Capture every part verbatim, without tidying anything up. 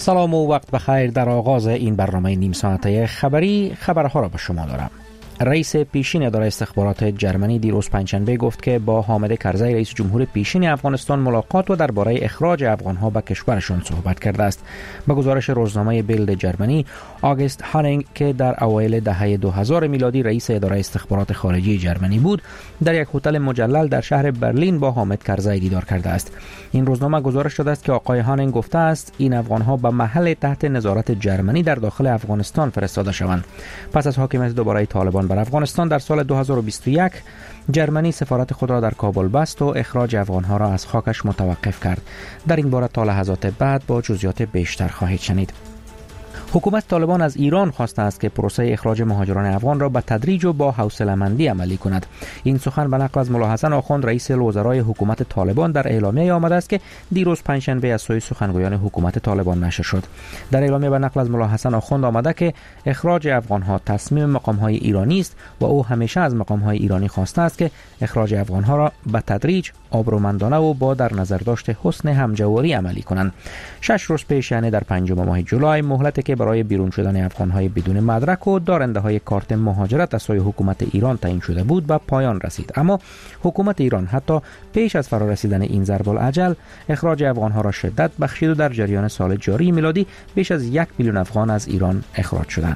سلام و وقت بخیر. در آغاز این برنامه نیم ساعته خبری خبرها را به شما دارم. رئیس پیشین اداره استخبارات جرمنی دیروز پنجشنبه گفت که با حامد کرزی رئیس جمهور پیشین افغانستان ملاقات و درباره اخراج افغانها به کشورشان صحبت کرده است. به گزارش روزنامه بیلد جرمنی، آگست هانینگ که در اوایل دهه دو هزار میلادی رئیس اداره استخبارات خارجی جرمنی بود، در یک هتل مجلل در شهر برلین با حامد کرزی دیدار کرده است. این روزنامه گزارش داده است که آقای هانینگ گفته است این افغانها به محل تحت نظارت جرمنی در داخل افغانستان فرستاده شوند. پس از حاکمیت دوباره طالبان بر افغانستان در سال دو هزار و بیست و یک، جرمنی سفارت خود را در کابل بست و اخراج افغانها را از خاکش متوقف کرد. در این باره تا لحظات بعد با جزئیات بیشتر خواهید شنید. حکومت طالبان از ایران خواسته است که پروسه اخراج مهاجران افغان را به تدریج و با حوصله‌مندی عملی کند. این سخن به نقل از ملا حسن آخوند رئیس الوزرای حکومت طالبان در اعلامیه آمده است که دیروز پنجشنبه از سوی سخنگویان حکومت طالبان نشر شد. در اعلامیه به نقل از ملا حسن آخوند آمده که اخراج افغانها تصمیم مقام‌های ایرانی است و او همیشه از مقام‌های ایرانی خواسته است که اخراج افغانها را به تدریج، آبرومندانه و با در نظر داشت حسن همجواری عملی کنند. شش روز پیش، یعنی در پنجم ماه جولای، مهلتی که برای بیرون شدن افغان‌های بدون مدرک و دارنده‌های کارت مهاجرت از سوی حکومت ایران تعیین شده بود به پایان رسید. اما حکومت ایران حتی پیش از فرارسیدن این ضرب الاجل اخراج افغان‌ها را شدت بخشید و در جریان سال جاری میلادی بیش از یک میلیون افغان از ایران اخراج شدند.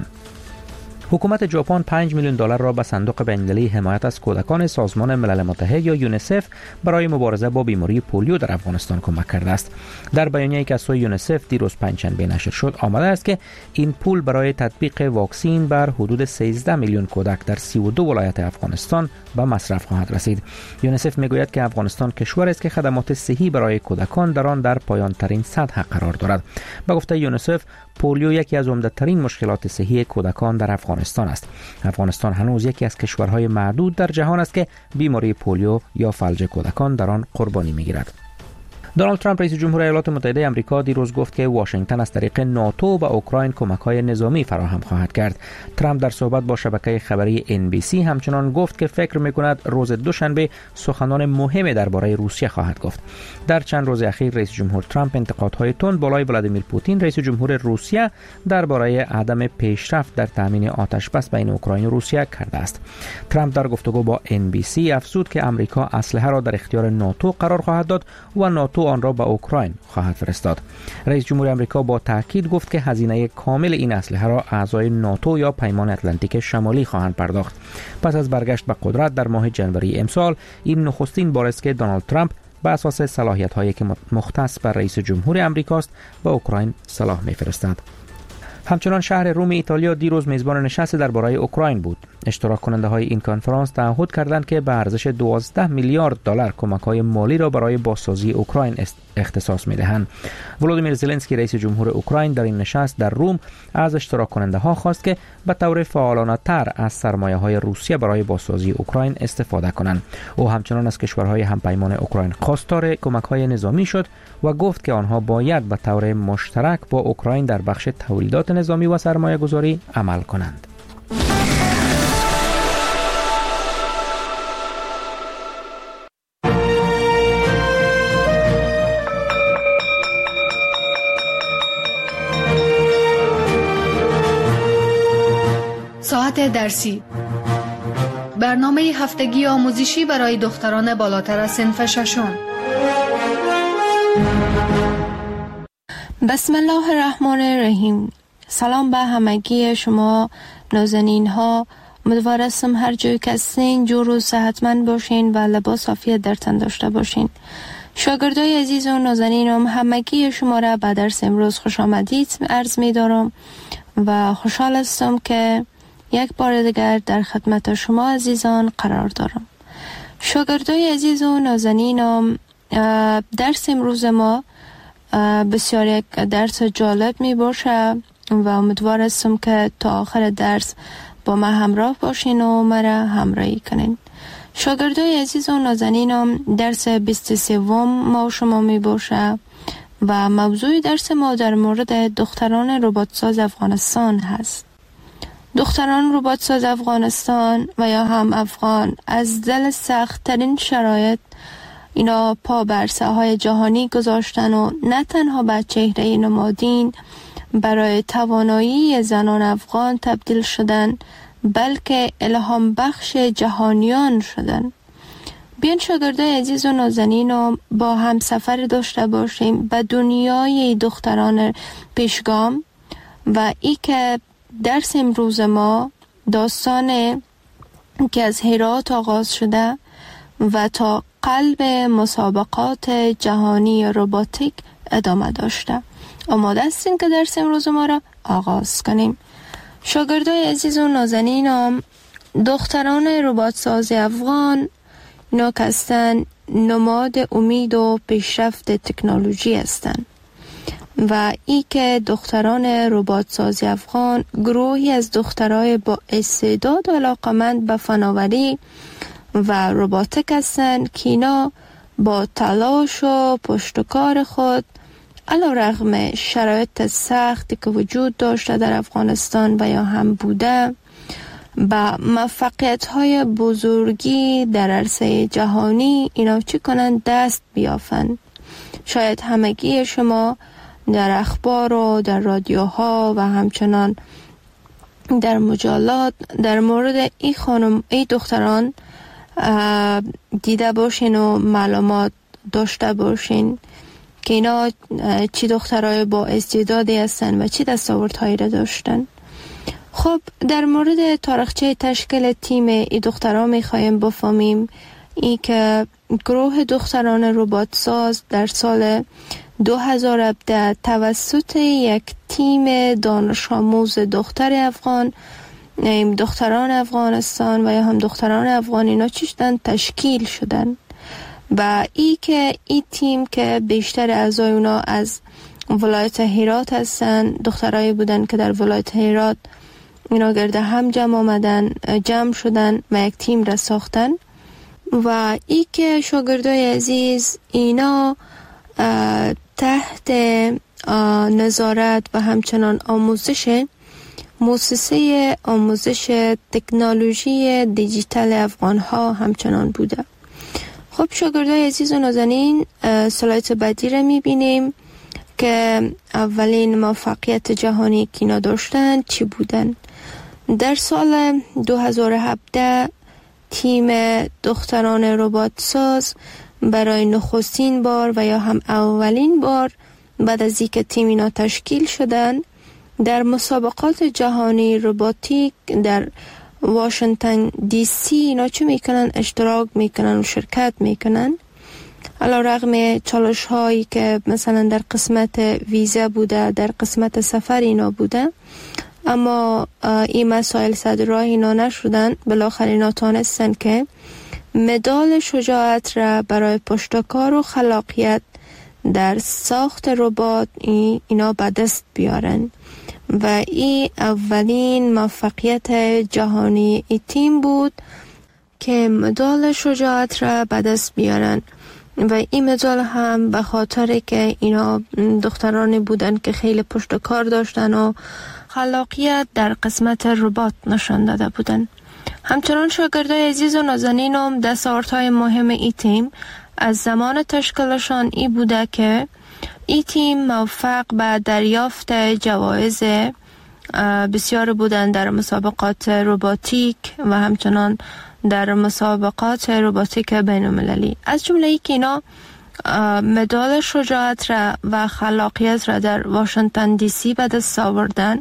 حکومت ژاپن پنج میلیون دلار را به صندوق بین‌المللی حمایت از کودکان سازمان ملل متحد یا یونیسف برای مبارزه با بیماری پولیو در افغانستان کمک کرده است. در بیانیه‌ای که از سوی یونیسف دیروز پنجشنبه نشر شد آمده است که این پول برای تطبیق واکسین بر حدود سیزده میلیون کودک در سی و دو ولایت افغانستان به مصرف خواهد رسید. یونیسف میگوید که افغانستان کشوری است که خدمات صحی برای کودکان در آن در پایان‌ترین سطح قرار دارد. به گفته یونیسف، پولیو یکی از عمده‌ترین مشکلات صحی کودکان در افغانستان است. افغانستان هنوز یکی از کشورهای معدود در جهان است که بیماری پولیو یا فلج کودکان در آن قربانی می‌گیرد. دونالد ترامپ رئیس جمهور ایالات متحده آمریکا دیروز گفت که واشنگتن از طریق ناتو به اوکراین کمک‌های نظامی فراهم خواهد کرد. ترامپ در صحبت با شبکه خبری ان بی سی همچنان گفت که فکر می‌کند روز دوشنبه سخنان مهمی درباره روسیه خواهد گفت. در چند روز اخیر رئیس جمهور ترامپ انتقادهای تند بالای ولادیمیر پوتین رئیس جمهور روسیه درباره عدم پیشرفت در تامین آتش بس بین اوکراین و روسیه کرده است. ترامپ در گفتگو با ان بی سی افزود که آمریکا اسلحه را در اختیار ناتو قرار خواهد داد و ناتو آن را به اوکراین خواهد فرستاد. رئیس جمهور آمریکا با تاکید گفت که هزینه کامل این اسلحه را اعضای ناتو یا پیمان اتلانتیک شمالی خواهند پرداخت. پس از برگشت به قدرت در ماه ژانویه امسال، این نخستین بار است که دونالد ترامپ به اساس صلاحیت‌هایی که مختص بر رئیس جمهور آمریکاست به اوکراین سلاح می‌فرستد. همچنان شهر روم ایتالیا دیروز میزبان نشست درباره اوکراین بود. اشتراک کننده های این کنفرانس تعهد کردند که به ارزش دوازده میلیارد دلار کمک‌های مالی را برای بازسازی اوکراین اختصاص می‌دهند. ولودیمیر زلنسکی رئیس جمهور اوکراین در این نشست در روم از اشتراک کننده ها خواست که به طور فعالانه تر از سرمایه‌های روسیه برای بازسازی اوکراین استفاده کنند. او همچنان از کشورهای همپیمان اوکراین خواستار کمک‌های نظامی شد و گفت که آنها باید به طور مشترک با اوکراین در بخش تولیدات نظامی و سرمایه‌گذاری عمل کنند. ساعت درسی، برنامه هفتگی آموزشی برای دختران بالاتر از صنف ششم. بسم الله الرحمن الرحیم. سلام به همگی شما نازنین ها. امیدوارم هر جای که هستین جور و صحتمند باشین و لباس عافیت در تن داشته باشین. شاگردای عزیز و نازنینم، همگی شما را به درس امروز خوش آمدید عرض می دارم و خوشحال هستم که یک بار دیگر در خدمت شما عزیزان قرار دارم. شاگردای عزیز و نازنینم، درس امروز ما بسیار یک درس جالب می باشه و امیدوار هستم که تا آخر درس با ما همراه باشین و مرا همراهی کنین. شاگردای عزیز و نازنینم، درس بیست و سه ما شما می باشه و موضوع درس ما در مورد دختران رباتساز افغانستان هست. دختران رباتساز افغانستان و یا هم افغان از دل سخت ترین شرایط اینا پا بر ساحهای جهانی گذاشتن و نه تنها به چهره نمادین برای توانایی زنان افغان تبدیل شدن، بلکه الهام بخش جهانیان شدن. بیان شاگردای عزیز و نازنین با هم سفر داشته باشیم به دنیای دختران پیشگام و ای که درس امروز ما داستان که از هرات آغاز شده و تا قلب مسابقات جهانی روباتیک ادامه داشته. آماده هستیم که درس امروز ما را آغاز کنیم. شاگردای عزیز و نازنینم، دختران ربات ساز افغان اینا که هستن نماد امید و پیشرفت تکنولوژی هستند و ای که دختران ربات ساز افغان گروهی از دخترای با استعداد و علاقمند به فناوری و روباتیک هستند که اینا با تلاش و پشتکار خود علیرغم شرایط سختی که وجود داشته در افغانستان و یا هم بوده با موفقیت‌های بزرگی در عرصه جهانی اینا چی کنند؟ دست بیافند. شاید همگی شما در اخبار و در رادیوها و همچنان در مجلات در مورد این خانم ای دختران دیده باشین و معلومات داشته باشین که اینا چی دخترای با استعدادی هستن و چی دستاوردهایی را داشتن. خب در مورد تاریخچه تشکیل تیم ای دختران میخوایم بفهمیم ای که گروه دختران ربات ساز در سال دو هزار و هفده توسط یک تیم دانش آموز دختر افغان، دختران افغانستان و یا هم دختران افغان اینا چیشتن تشکیل شدن و ای که این تیم که بیشتر اعضای اونا از ولایت هرات هستن، دخترایی بودن که در ولایت هرات اینا گرده هم جمع آمدن، جمع شدن و یک تیم را ساختن و ای که شاگردای عزیز اینا تحت نظارت و همچنان آموزش مؤسسه آموزش تکنولوژی دیجیتال افغان ها همچنان بوده. خب شاگردای عزیز و نازنین، سلایت بعدی را میبینیم که اولین موفقیت جهانی که اینا داشتن چی بودن. در سال دو هزار و هفده تیم دختران ربات ساز برای نخستین بار و یا هم اولین بار بعد از اینکه تیم اینا تشکیل شدن در مسابقات جهانی روباتیک در واشنگتن دی سی اینا چه میکنن؟ اشتراک میکنن و شرکت میکنن. علیرغم چالش هایی که مثلا در قسمت ویزا بوده، در قسمت سفر اینا بوده، اما این مسائل صد راه اینا نشدن. بالاخره اینا تانستن که مدال شجاعت را برای پشتکار و خلاقیت در ساخت ربات اینا به دست بیارن و این اولین موفقیت جهانی ای تیم بود که مدال شجاعت را به دست بیارن و این مدال هم به خاطر که اینا دخترانی بودن که خیلی پشتکار داشتن و خلاقیت در قسمت ربات نشان داده بودن. همچنان شاگردای عزیز و نازنینم دستاوردهای مهم ای تیم از زمان تشکیلشان ای بوده که ای تیم موفق به دریافت جوایز بسیار بودن در مسابقات روباتیک و همچنان در مسابقات روباتیک بین المللی، از جمله ای که اینا مدال شجاعت را و خلاقیت را در واشنگتن دی سی به دست آوردن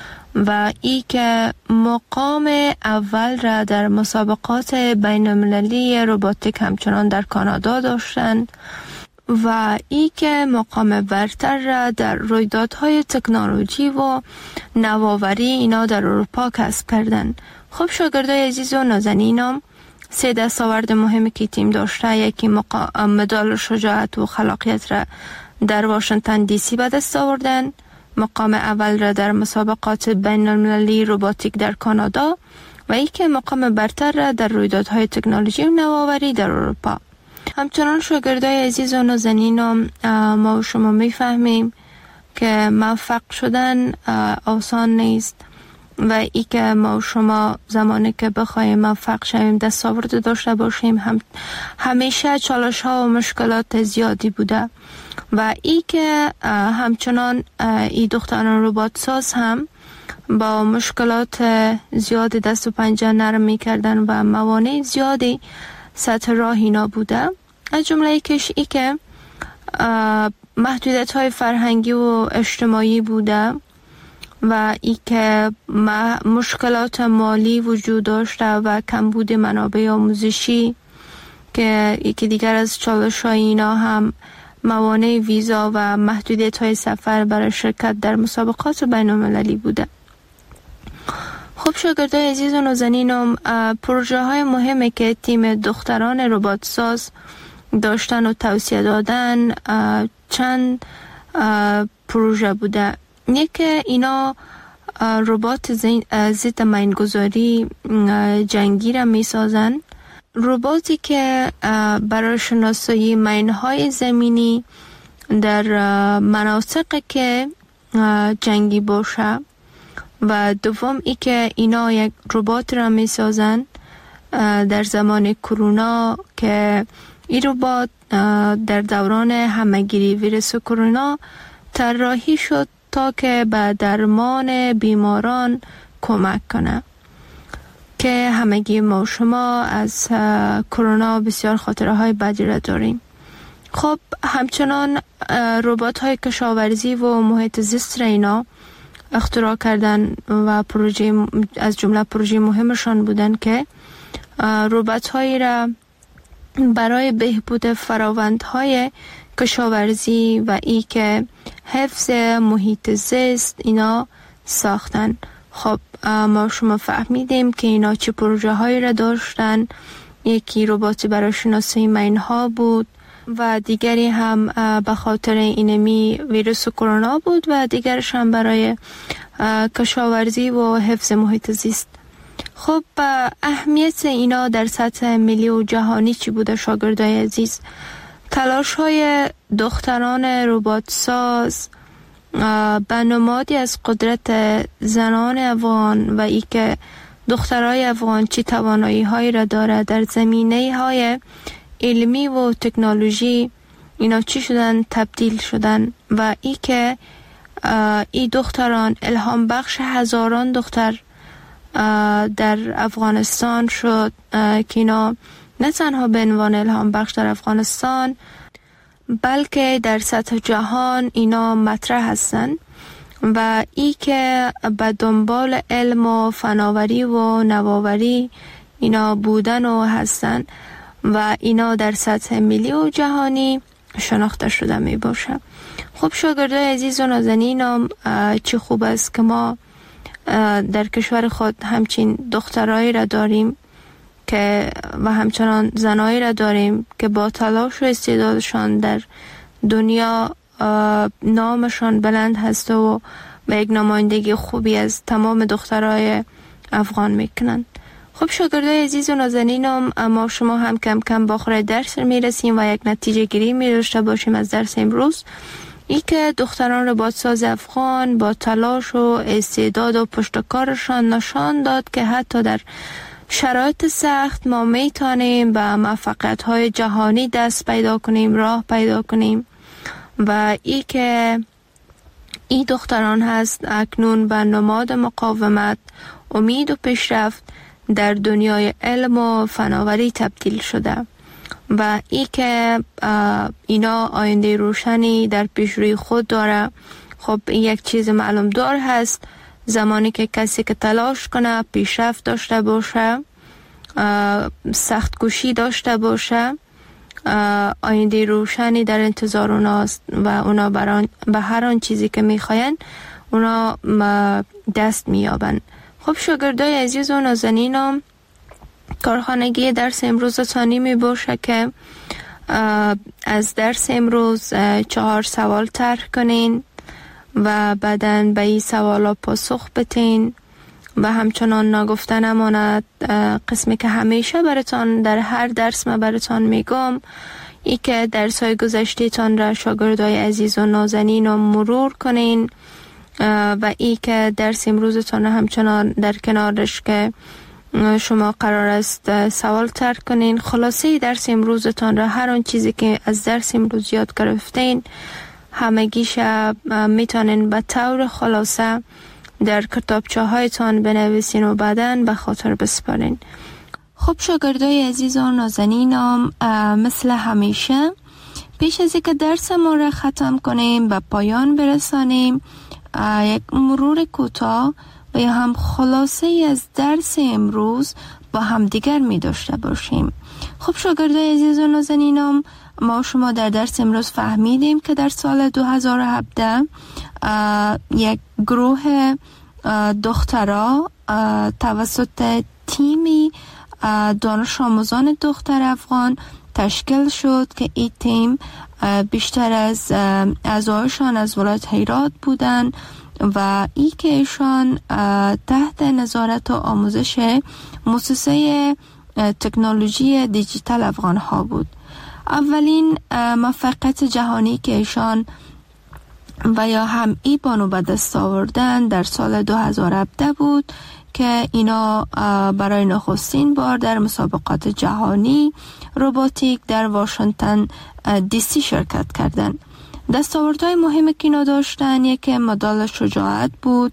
و ای که مقام اول را در مسابقات بین المللی روباتیک همچنان در کانادا داشتند و ای که مقام برتر را در رویدادهای تکنولوژی و نوآوری اینا در اروپا کسب کردند. خب شاگردای عزیز و نازنینم، سه دستاورد مهمی که تیم داشته، یکی مقام مدال شجاعت و خلاقیت را در واشنگتن دی سی به دست آوردن، مقام اول را در مسابقات بین المللی روباتیک در کانادا و ای که مقام برتر را در رویدادهای تکنولوژی و نوآوری در اروپا. همچنان شاگردای عزیز و نازنینم، ما و شما میفهمیم که موفق شدن آسان نیست و ای که ما و شما زمانی که بخوایم موفق شویم دستاورد داشته باشیم هم همیشه چالش ها و مشکلات زیادی بوده و ای که همچنان ای دختران ربات ساز هم با مشکلات زیادی دست و پنجه نرم می کردن و موانع زیادی سطح راه اینا بوده. از جمله کش ای که محدودیت های فرهنگی و اجتماعی بوده و ای که مشکلات مالی وجود داشته و کمبود منابع آموزشی که یکی دیگر از چالش های اینا هم موانع ویزا و محدودیت های سفر برای شرکت در مسابقات بین المللی بوده. خب شاگردای عزیز و نازنینم، پروژه های مهمی که تیم دختران ربات ساز داشتن و توصیه دادن چند پروژه بوده. یکی اینا ربات ضد مینگذاری جنگی را می سازن، رباتی که برای شناسایی مینهای زمینی در مناطقی که جنگی باشه و دوم ای که اینا یک ربات را می سازن در زمان کرونا که این ربات در دوران همهگیری ویروس کرونا طراحی شد تا که به درمان بیماران کمک کنه که همگی ما شما از کرونا بسیار خاطره های بدی را داریم. خب همچنان ربات های کشاورزی و محیط زیست را اینا اختراع کردن و پروژه از جمله پروژه مهمشان بودن که ربات هایی را برای بهبود فراوندهای کشاورزی و ای که حفظ محیط زیست اینا ساختن. خب ما شما فهمیدیم که اینا چه پروژه هایی را داشتن. یکی ربات برای شناسایی مینها بود و دیگری هم به خاطر اینمی ویروس کرونا بود و دیگرش هم برای کشاورزی و حفظ محیط زیست. خب اهمیت اینا در سطح ملی و جهانی چی بوده شاگردای عزیز؟ تلاش های دختران ربات ساز به نمادی از قدرت زنان افغان و ای که دخترای افغان چی توانایی هایی را داره در زمینه های علمی و تکنولوژی اینا چی شدن تبدیل شدن و ای که ای دختران الهام بخش هزاران دختر در افغانستان شد که اینا نه تنها به عنوان الهام بخش در افغانستان بلکه در سطح جهان اینا مطرح هستن و ای که به دنبال علم و فناوری و نوآوری اینا بودن و هستن و اینا در سطح ملی و جهانی شناخته شده می باشه. خب شاگردای عزیز و نازنینم، چه خوب است که ما در کشور خود همچین دخترایی را داریم که و همچنان زنایی را داریم که با تلاش و استعدادشان در دنیا نامشان بلند هست و به یک نمایندگی خوبی از تمام دخترای افغان میکنن. خب شاگردای عزیز و نازنینم، اما شما هم کم کم با آخر درس میرسیم و یک نتیجه گیری می‌داشته باشیم از درس امروز. ای که دختران ربات ساز افغان با تلاش و استعداد و پشتکارشان نشان داد که حتی در شرایط سخت ما میتونیم به موفقیت‌های جهانی دست پیدا کنیم، راه پیدا کنیم و ای که ای دختران هست اکنون به نماد مقاومت، امید و پیشرفت در دنیای علم و فناوری تبدیل شده و ای که اینا آینده روشنی در پیش روی خود داره. خب این یک چیز معلوم دار هست، زمانی که کسی که تلاش کنه، پیشرفت داشته باشه، سخت کوشی داشته باشه، آینده روشنی در انتظار اوناست و اونا بران به هر آن چیزی که میخواین اونا دست میابن. خب شاگردای عزیز و نازنینم، کارخانگی درس امروز تانی می باشه که از درس امروز چهار سوال طرح کنین و بعدن به این سوالا پاسخ بتین و همچنان نگفته نماند قسمی که همیشه براتان در هر درس ما براتان میگم، ای که درس های گذشته تان را شاگردای عزیز و نازنین رو مرور کنین و ای که درس امروزتان همچنان در کنارش که شما قرار است سوال ترک کنین. خلاصه درس امروزتان را، هر آن چیزی که از درس امروز یاد گرفتین همگیش میتونین به طور خلاصه در کتابچه هایتان بنویسین و بعداً به خاطر بسپارین. خب شاگردای عزیز و نازنینم، مثل همیشه پیش از اینکه درس ما را ختم کنیم به پایان برسانیم، یک مرور کوتاه و یا هم خلاصه از درس امروز با هم دیگر می داشته باشیم. خب شاگردای عزیز و نازنینم، ما شما در درس امروز فهمیدیم که در سال دو هزار و هفده یک گروه دخترها توسط تیمی دانش آموزان دختر افغان تشکیل شد که این تیم بیشتر از اعضایشان از ولایت هرات بودند و ای که ایشان تحت نظارت و آموزش مؤسسه تکنولوژی دیجیتال افغان ها بود. اولین موفقیت جهانی که ایشان و یا هم ای بانو به دست آوردن در سال دو هزار و هفده بود که اینا برای نخستین بار در مسابقات جهانی روباتیک در واشنگتن دی سی شرکت کردند. دستاوردهای مهمی که اینا داشتن یکی مدال شجاعت بود،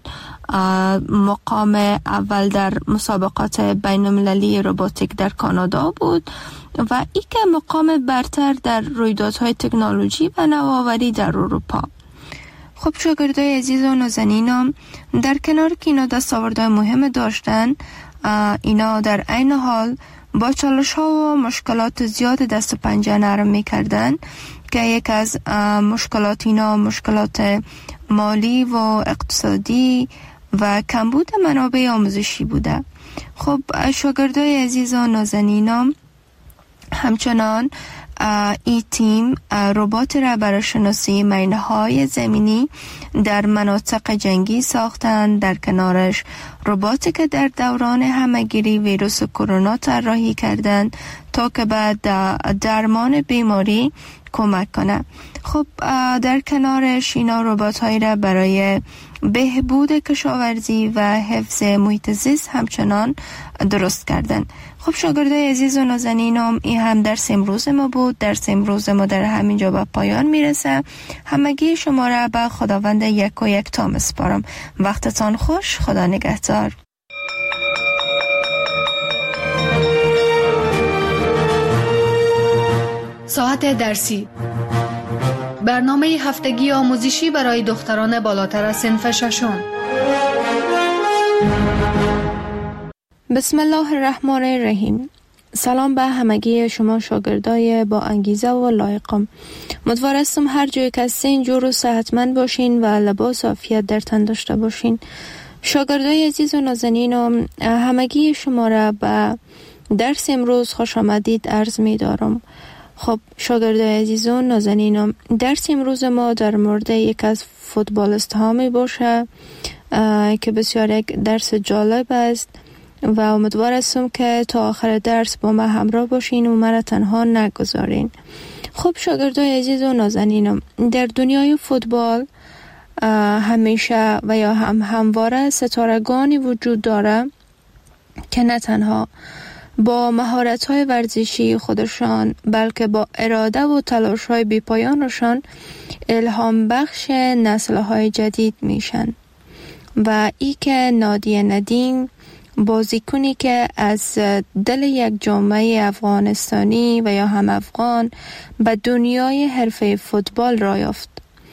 مقام اول در مسابقات بین المللی روباتیک در کانادا بود و ای که مقام برتر در رویدادهای تکنولوژی و نوآوری در اروپا. خب شاگردای عزیز و نازنینم، در کنار که اینا دستاوردهای مهم داشتن، اینا در عین حال با چالش ها و مشکلات زیاد دست و پنجه نرم میکردن که یک از مشکلات اینا مشکلات مالی و اقتصادی و کمبود منابع آموزشی بوده. خب شاگردای عزیز و نازنینم، همچنان ای تیم ربات را برای شناسی مینه‌های زمینی در مناطق جنگی ساختند. در کنارش رباتی که در دوران همه‌گیری ویروس کرونا طراحی کردند تا که بعد درمان بیماری کمک کنه. خب در کنارش اینا ربات‌هایی را برای بهبود کشاورزی و حفظ محیط زیست همچنان درست کردن. خب شاگردای عزیز و نازنینم، این هم درس امروز ما بود. درس امروز ما در همینجا به پایان میرسه. همگی شما را به خداوند یک و یک تا میسپارم. وقتتان خوش. خدا نگهدار. ساعت درسی، برنامه هفتگی آموزشی برای دختران بالاتر از صنف ششم. بسم الله الرحمن الرحیم. سلام به همگی شما شاگردای با انگیزه و لایقم. امیدوارم هر جای که هستین جور و صحتمند باشین و لباس عافیت در تن داشته باشین. شاگردای عزیز و نازنینم، همگی شما را به درس امروز خوش آمدید عرض می دارم. خب شاگردای عزیز و نازنینم، درس امروز ما در مورد یک از فوتبالیست ها می باشه که بسیار یک درس جالب است و امیدوار هستم که تا آخر درس با ما همراه باشین و مرا تنها نگذارین. خب شاگردای عزیز و نازنینم، در دنیای فوتبال همیشه و یا هم همواره ستارگانی وجود داره که نه تنها با مهارت‌های ورزشی خودشان بلکه با اراده و تلاش‌های بی‌پایانشان الهام بخش نسل‌های جدید میشن. و ای که نادیه ندیم، بازیکنی که از دل یک جامعه افغانستانی و یا هم افغان به دنیای حرفه فوتبال را یافت.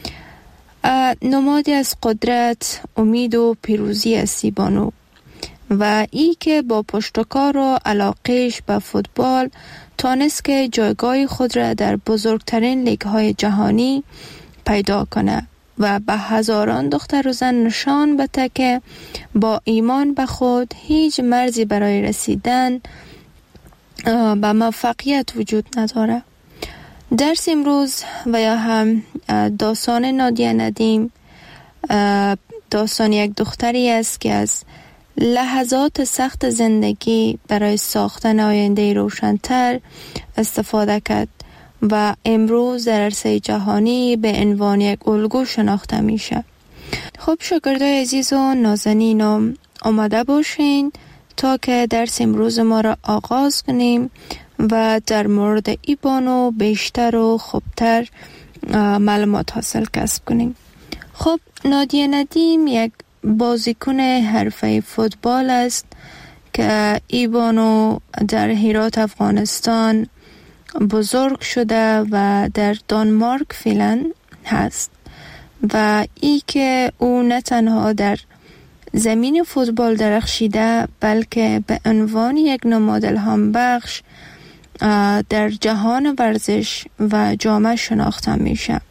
نمادی از قدرت، امید و پیروزی است بانو. و ای که با پشتکار و علاقهش به فوتبال تانست که جایگاه خود را در بزرگترین لیگ‌های جهانی پیدا کنه و به هزاران دختر و زن نشان بده که با ایمان به خود هیچ مرزی برای رسیدن به موفقیت وجود نداره. درس امروز و یا هم داستان نادیه ندیم داستان یک دختری است که از لحظات سخت زندگی برای ساختن آینده روشن‌تر استفاده کرد و امروز در عرصه جهانی به عنوان یک الگو شناخته میشه. خب شاگردای عزیز و نازنینم آماده باشین تا که درس امروز ما را آغاز کنیم و در مورد ای بانو بیشتر و خوبتر معلومات حاصل کسب کنیم. خب نادیه ندیم یک بازیکن حرفه فوتبال است که ای بانو در هرات افغانستان بزرگ شده و در دانمارک فعلا هست و ای که او نه تنها در زمین فوتبال درخشیده بلکه به عنوان یک نماد الهام بخش در جهان ورزش و جامعه شناخته میشه.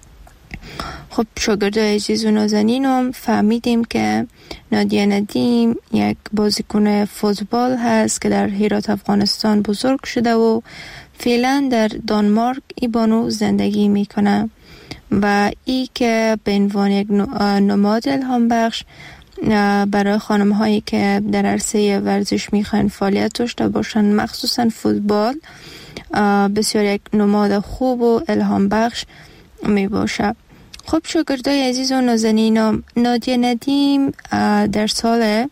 خب شاگردای عزیز و نازنینم فهمیدیم که نادیه ندیم یک بازیکن فوتبال هست که در هرات افغانستان بزرگ شده و فعلا در دانمارک ای بانو زندگی میکنه و ای که به عنوان یک نماد الهام بخش برای خانم هایی که در عرصه ورزش میخوان فعالیت داشته باشن، مخصوصا فوتبال، بسیار یک نماد خوب و الهام بخش می باشه. خب شاگردای عزیز و نازنینم، نادیه ندیم در سال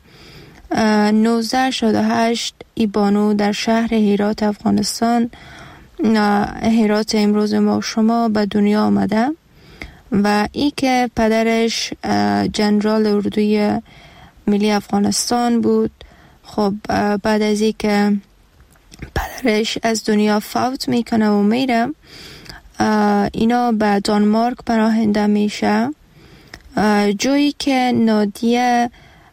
نوزده شصت و هشت ای بانو در شهر هرات افغانستان، هرات امروز ما شما، به دنیا آمده و ای که پدرش جنرال اردوی ملی افغانستان بود. خب بعد از ای که پدرش از دنیا فوت میکنه و میره، اینا به دانمارک پناهنده میشه، جایی که نادیه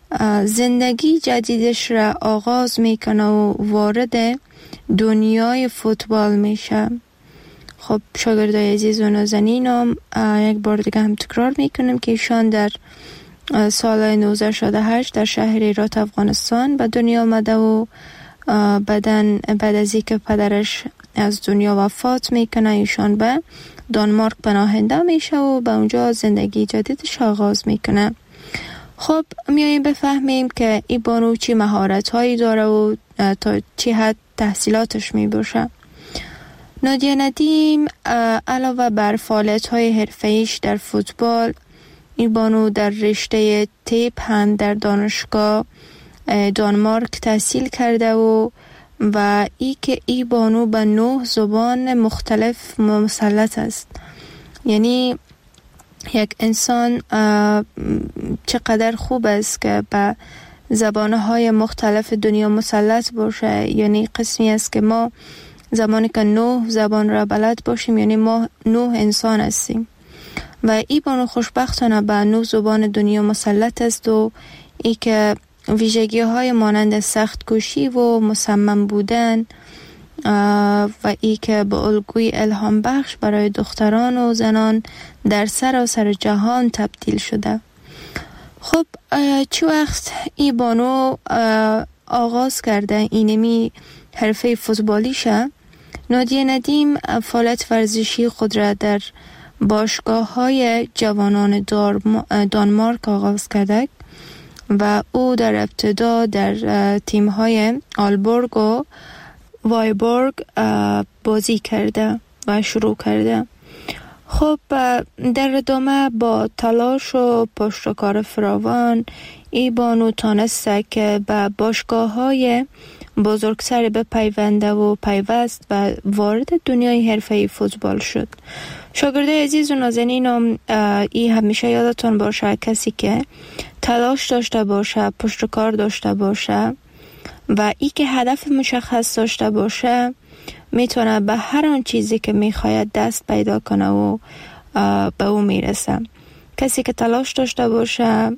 زندگی جدیدش را آغاز میکنه و وارد دنیای فوتبال میشه. خب شاگردای عزیز و نازنینم یک بار دیگه هم تکرار میکنم که ایشان در سال نوزده شصت و هشت در شهر هرات افغانستان به دنیا آمده و بعدن بعد از اینکه پدرش از دنیا وفات میکنه ایشان به دانمارک پناهنده میشه و به اونجا زندگی جدیدش آغاز میکنه. خب میاییم بفهمیم که ای بانو چی مهارت هایی داره و تا چی حد تحصیلاتش میباشه. نادیه ندیم علاوه بر فعالیت های حرفه‌ایش در فوتبال، ای بانو در رشته تیپ هم در دانشگاه دانمارک تحصیل کرده و و ای که ای بانو به نه زبان مختلف مسلط است. یعنی یک انسان چقدر خوب است که به زبانهای مختلف دنیا مسلط باشه. یعنی قسمی است که ما زمانی که نه زبان را بلد باشیم، یعنی ما نه انسان هستیم و ای بانو خوشبختانه به نه زبان دنیا مسلط است و ای که ویژگی های مانند سخت کوشی و مصمم بودن و ای که به الگوی الهام بخش برای دختران و زنان در سراسر جهان تبدیل شده. خب چه وقت ای بانو آغاز کرده اینمی حرفه فوتبالیشه، نادیه ندیم فعالیت ورزشی خود را در باشگاه های جوانان دانمارک آغاز کرده و او در ابتدا در تیم های آلبورگ و وایبورگ بازی کرده و شروع کرده. خب در ادامه با تلاش و پشتکار فراوان ای بانو تانسته که به باشگاه های بزرگتر بپیونده و پیوست و وارد دنیای حرفه‌ای فوتبال شد. شاگرده عزیز و نازنینم، ای همیشه یادتون باشه کسی که تلاش داشته باشه، پشتکار داشته باشه و ای که هدف مشخص داشته باشه میتونه به هر آن چیزی که میخواید دست پیدا کنه و به او میرسه. کسی که تلاش داشته باشه،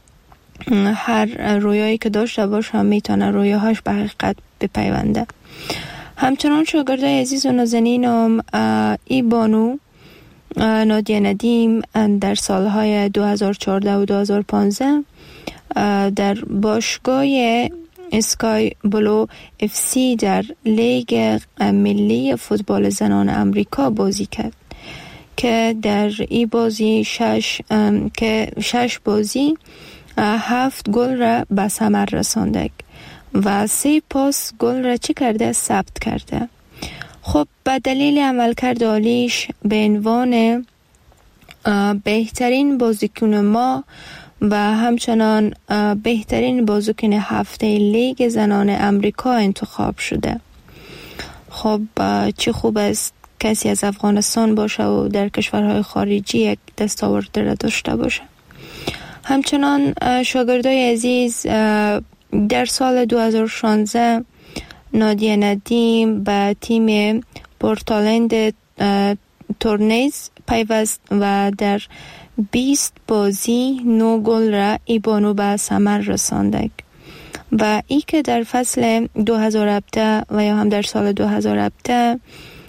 هر رویایی که داشته باشه میتونه رویاهاش به حقیقت بپیونده. همچنان شاگرده عزیز و نازنینم، ای بانو نادیه ندیم در سالهای دو هزار و چهارده و دو هزار و پانزده در باشگاه اسکای بلو اف سی در لیگ ملی فوتبال زنان امریکا بازی کرد که در ای بازی شش که شش بازی هفت گل را به ثمر رسانده و سه پاس گل را چه کرده ثبت کرده. خب به دلیل عملکرد عالیش به عنوان بهترین بازیکن ما و همچنان بهترین بازیکن هفته لیگ زنان امریکا انتخاب شده. خب چه خوب است کسی از افغانستان باشه و در کشورهای خارجی یک دستاورد را داشته باشه. همچنان شاگردای عزیز، در سال دو هزار و شانزده نادیه ندیم به تیم پورتلند تورنیز پیوست و در بیست بازی نو گل را ای بانو به ثمر رساند و ای که در فصل دو هزار و هفده و یا هم در سال دو هزار و هفده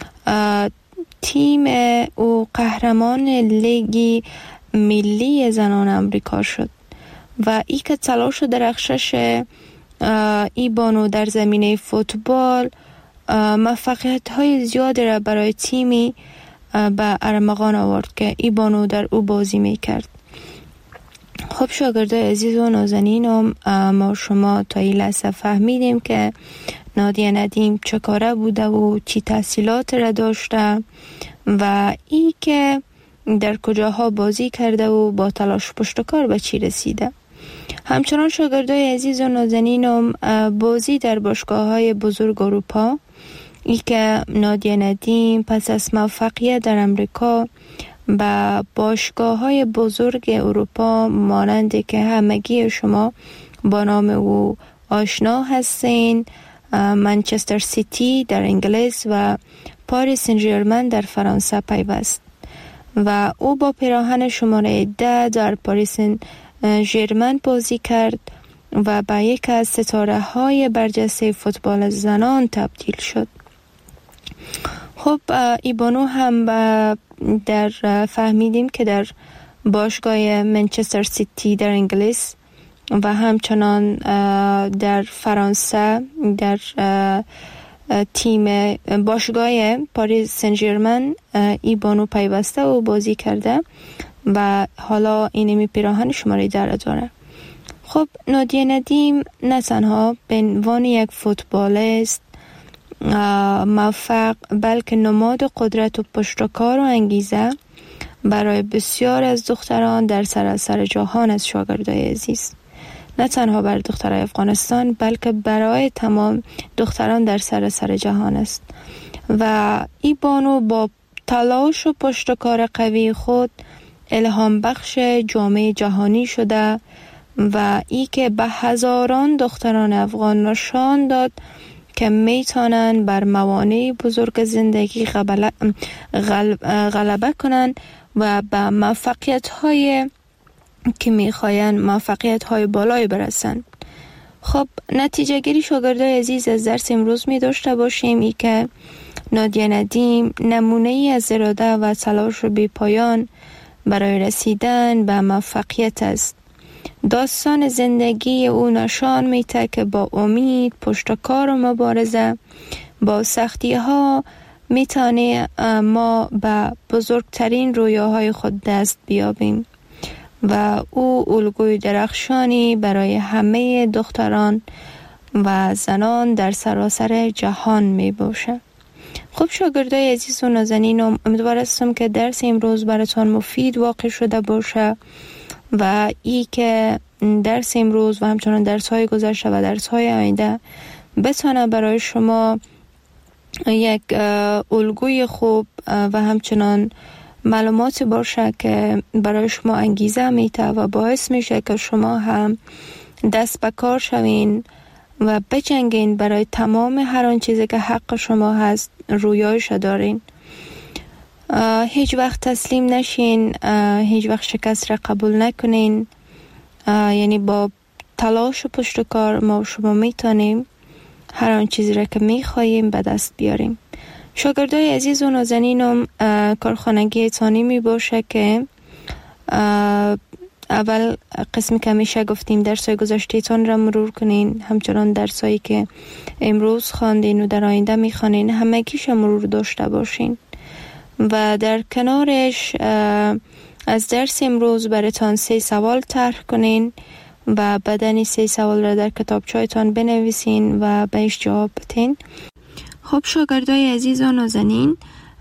تیم او قهرمان لیگ ملی زنان امریکا شد و ای که تلاش و درخشش ای بانو در زمینه فوتبال موفقیت های زیاد را برای تیمی به ارمغان آورد که ای بانو در او بازی می کرد. خب شاگردای عزیز و نازنینم، ما شما تا این لحظه فهمیدیم که نادیه ندیم چه کاره بوده و چی تحصیلات را داشته و ای که در کجاها بازی کرده و با تلاش پشتکار به چی رسیده. همچنان شاگردای عزیز و نازنینم، بازی در باشگاه‌های بزرگ اروپا، ای که نادیه ندیم پس از موفقیت در امریکا با باشگاه‌های بزرگ اروپا مانند که همگی شما با نام او آشنا هستین، منچستر سیتی در انگلیس و پاریس سن ژرمن در فرانسه پیوست و او با پیراهن شماره ده در پاریس سن ژرمن بازی کرد و به یک از ستاره های برجسته فوتبال زنان تبدیل شد. خب ای بانو هم در فهمیدیم که در باشگاه منچستر سیتی در انگلیس و همچنان در فرانسه در تیم باشگاه پاریس سن ژرمن ای بانو پیوسته و بازی کرده و حالا اینمی پیراهن شماره در داره. خب نادیه ندیم نه تنها به عنوان یک فوتبالیست موفق بلکه نماد قدرت و پشتکار و انگیزه برای بسیار از دختران در سراسر جهان از شاگردای عزیز، نه تنها برای دخترای افغانستان بلکه برای تمام دختران در سراسر جهان است و ای بانو با تلاش و پشتکار قوی خود الهام بخش جامعه جهانی شده و ای که به هزاران دختران افغان نشان داد که میتونن بر موانع بزرگ زندگی غلبه, غلبه کنن و به موفقیت های که میخواین موفقیت های بالای برسن. خب نتیجه گیری شاگردای عزیز از درس امروز می داشته باشیم ای که نادیه ندیم نمونه ای از اراده و تلاش بی پایان برای رسیدن به موفقیت است. داستان زندگی او نشان میده که با امید، پشتکار و مبارزه با سختی ها میتونه ما به بزرگترین رویاهای خود دست بیابیم و او الگوی درخشانی برای همه دختران و زنان در سراسر جهان می باشه. خب شاگردای عزیز و نازنینم، امیدوار هستم که درس امروز براتون مفید واقع شده باشه و ای که درس امروز و همچنان درس های گذشته و درس های آینده بتونه برای شما یک الگوی خوب و همچنان معلوماتی باشه که برای شما انگیزه میده و باعث میشه که شما هم دست به کار شوین و بجنگین برای تمام هر آن چیزی که حق شما هست رویایش دارین. هیچ وقت تسلیم نشین، هیچ وقت شکست را قبول نکنین، یعنی با تلاش و پشتکار ما شما میتونیم هر آن چیزی را که میخواییم به دست بیاریم. شاگردای عزیز و نازنینم، کارخانگی تانی می باشه که اول قسمی که همیشه گفتیم درسای گذشته تان را مرور کنین، همچنان درسایی که امروز خواندین و در آینده میخوانین همگیش مرور داشته باشین و در کنارش از درس امروز براتان سه سوال طرح کنین و بدن سه سوال را در کتابچه‌تان بنویسین و بهش جواب بدین. خب شاگردای عزیز و نازنین،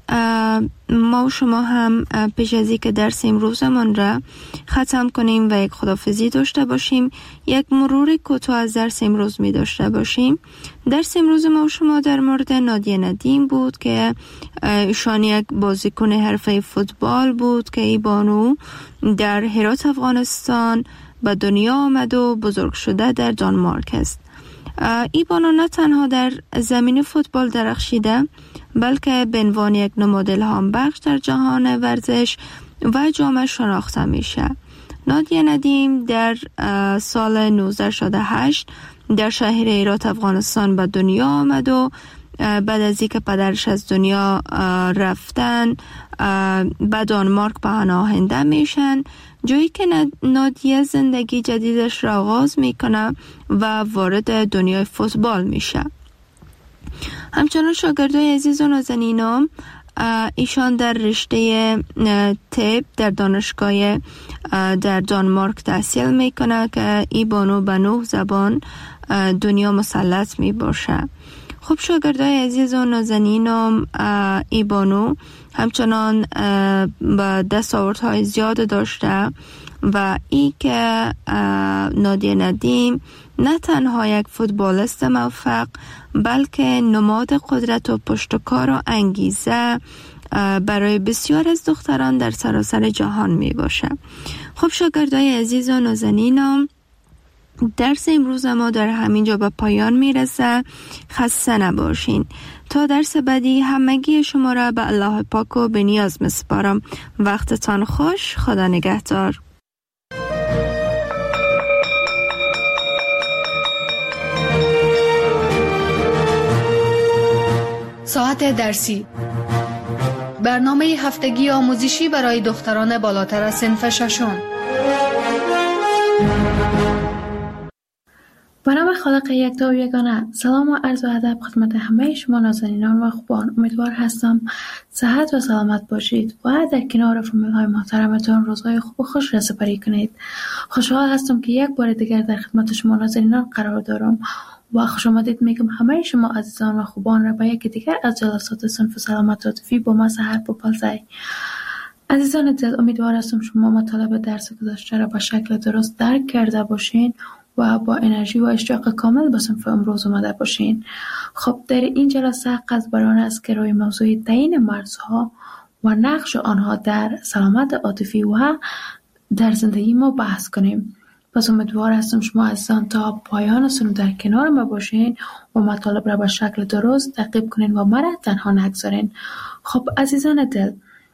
ما و شما هم پیش از اینکه درس امروزمان را ختم کنیم و یک خداحافظی داشته باشیم، یک مرور کوتاه از درس امروز می داشته باشیم. درس امروز ما و شما در مورد نادیه ندیم بود که ایشان یک بازیکن حرفه فوتبال بود که ای بانو در هرات افغانستان به دنیا آمد و بزرگ شده در دانمارک است. ای بانو نه تنها در زمین فوتبال درخشیده، بلکه به عنوان یک نماد الهام بخش در جهان ورزش و جامعه شناخته میشه. نادیه ندیم در سال نوزده شصت و هشت در شهر هرات افغانستان به دنیا آمد و بعد از اینکه پدرش از دنیا رفتن به دانمارک پناهنده میشن، جایی که نادیه زندگی جدیدش را آغاز میکنه و وارد دنیای فوتبال میشه. همچنان شاگردای عزیز و نازنینم، ایشان در رشته طب در دانشگاه در دانمارک تحصیل میکنه که ای بانو به نه زبان دنیا مسلط می باشه. خب شاگردای عزیز و نازنینم، ای بانو همچنان به دستاوردهای زیاد داشته و ای که نادیه ندیم نه تنها یک فوتبالیست موفق، بلکه نماد قدرت و پشتکار و انگیزه برای بسیار از دختران در سراسر جهان می باشه. خب شاگردای عزیز و نازنینم، درس امروز ما در همینجا به پایان میرسه. خسته نباشین. تا درس بعدی همگی شما را به الله پاک و به نیاز میسپارم. وقتتان خوش. خدا نگهدار. ساعت درسی، برنامه هفتگی آموزشی برای دختران بالاتر از صنف ششم. به نام خالق یکتا و یگانه، سلام و عرض و ادب خدمت همه شما نازنینان و خوبان. امیدوار هستم صحت و سلامت باشید و در کنار فامیل‌های محترمتان روزهای خوب و خوش را سپری کنید. خوشحال هستم که یک بار دیگر در خدمت شما نازنینان قرار دارم و خوش آمدید میگم همه شما عزیزان و خوبان را به یک دیگر از جلسات صنف سلامت عاطفی با ما سحر بپالزای. عزیزان دل، امیدوار هستم شما مطالب درس گذشته را به شکل درست درک کرده باشین و با انرژی و اشتیاق کامل به صنف امروز اومده باشین. خب در این جلسه قصد بر آن است که روی موضوع تعیین مرزها و نقش آنها در سلامت عاطفی و در زندگی ما بحث کنیم. پس امیدوار هستم شما عزیزان تا پایان سنو در کنار ما باشین و مطالب را به شکل درست تعقیب کنین و مرا تنها نگذارین. خب عزیزان دل،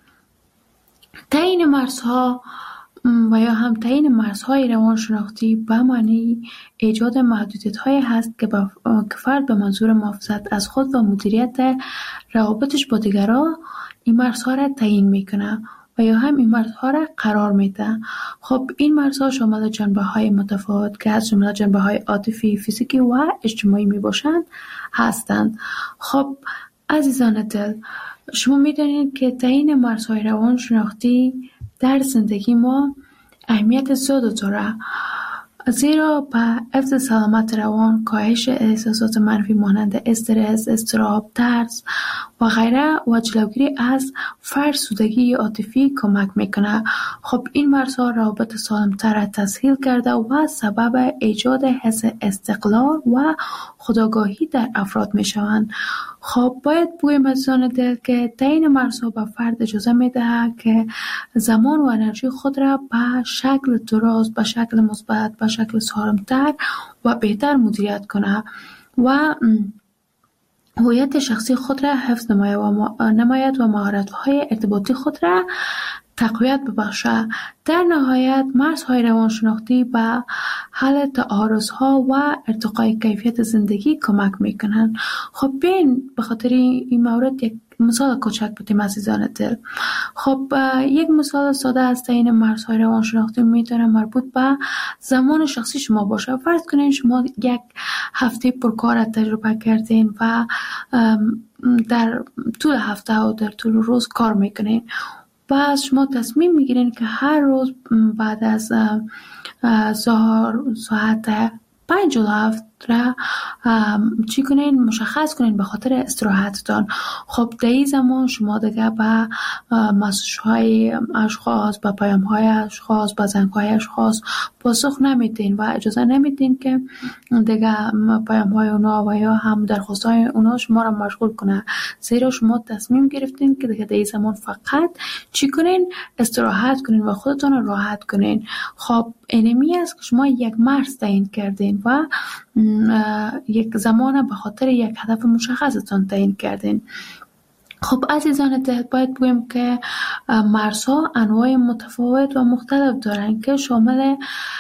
تعیین مرزها و یا هم تعیین مرزهای روانشناختی به معنی ایجاد محدودیت‌هایی هست که فرد به منظور محافظت از خود و مدیریت روابطش با دیگران این مرزها را تعیین میکنه و یا هم این مرزها را قرار میده. خب این مرزها شامل جنبه‌های متفاوت که از جمله جنبه‌های عاطفی، فیزیکی و اجتماعی میباشند هستند. خب عزیزان دل، شما میدانید که تعیین مرزهای روانشناختی در زندگی ما اهمیت زیاد داره، زیرا به حفظ سلامت روان، کاهش احساسات منفی مانند استرس، اضطراب، ترس و غیره و جلوگیری از فرسودگی عاطفی کمک میکنه. خب این مرزها روابط سالمتر را تسهیل کرده و سبب ایجاد حس استقلال و خودآگاهی در افراد میشوند. خب باید بگویم عزیزان دل که تعیین مرزها به فرد اجازه میدهد که زمان و انرژی خود را به شکل درست، به شکل مثبت، به شکل سالمتر و بهتر مدیریت کنه و هویت شخصی خود را حفظ نماید و مهارت‌های ارتباطی خود را تقویت ببخشه. در نهایت مرزهای روانشناختی به حل تعارض‌ها و ارتقای کیفیت زندگی کمک میکنند. خب بیاین به خاطر این مورد یک مثال کوچک بودیم عزیزان دل. خب یک مثال ساده از تعیین مرزهای روانشناختی میتونه مربوط به زمان شخصی شما باشه. فرض کنین شما یک هفته پرکار تجربه کردین و در طول هفته و در طول روز کار میکنین. بعد شما تصمیم میگیرین که هر روز بعد از ظهر ساعت پنج و هفت را چی کنین؟ مشخص کنین به خاطر استراحتتان. خب در این زمان شما دیگه به مسیج های اشخاص، به پیام های اشخاص، به زنگ های اشخاص پاسخ نمیدین و اجازه نمیدین که دیگه پیام های اونا و یا هم درخواست های اونا شما را مشغول کنه، زیرا شما تصمیم گرفتین که دیگه در این زمان فقط چی کنین؟ استراحت کنین و خودتون رو راحت کنین. خب اینمی است که شما یک مرز تعیین کردین و یک زمان به خاطر یک هدف مشخصتان تعیین کردین. خب عزیزان دل، باید بگویم که مرزها انواع متفاوت و مختلف دارن که شامل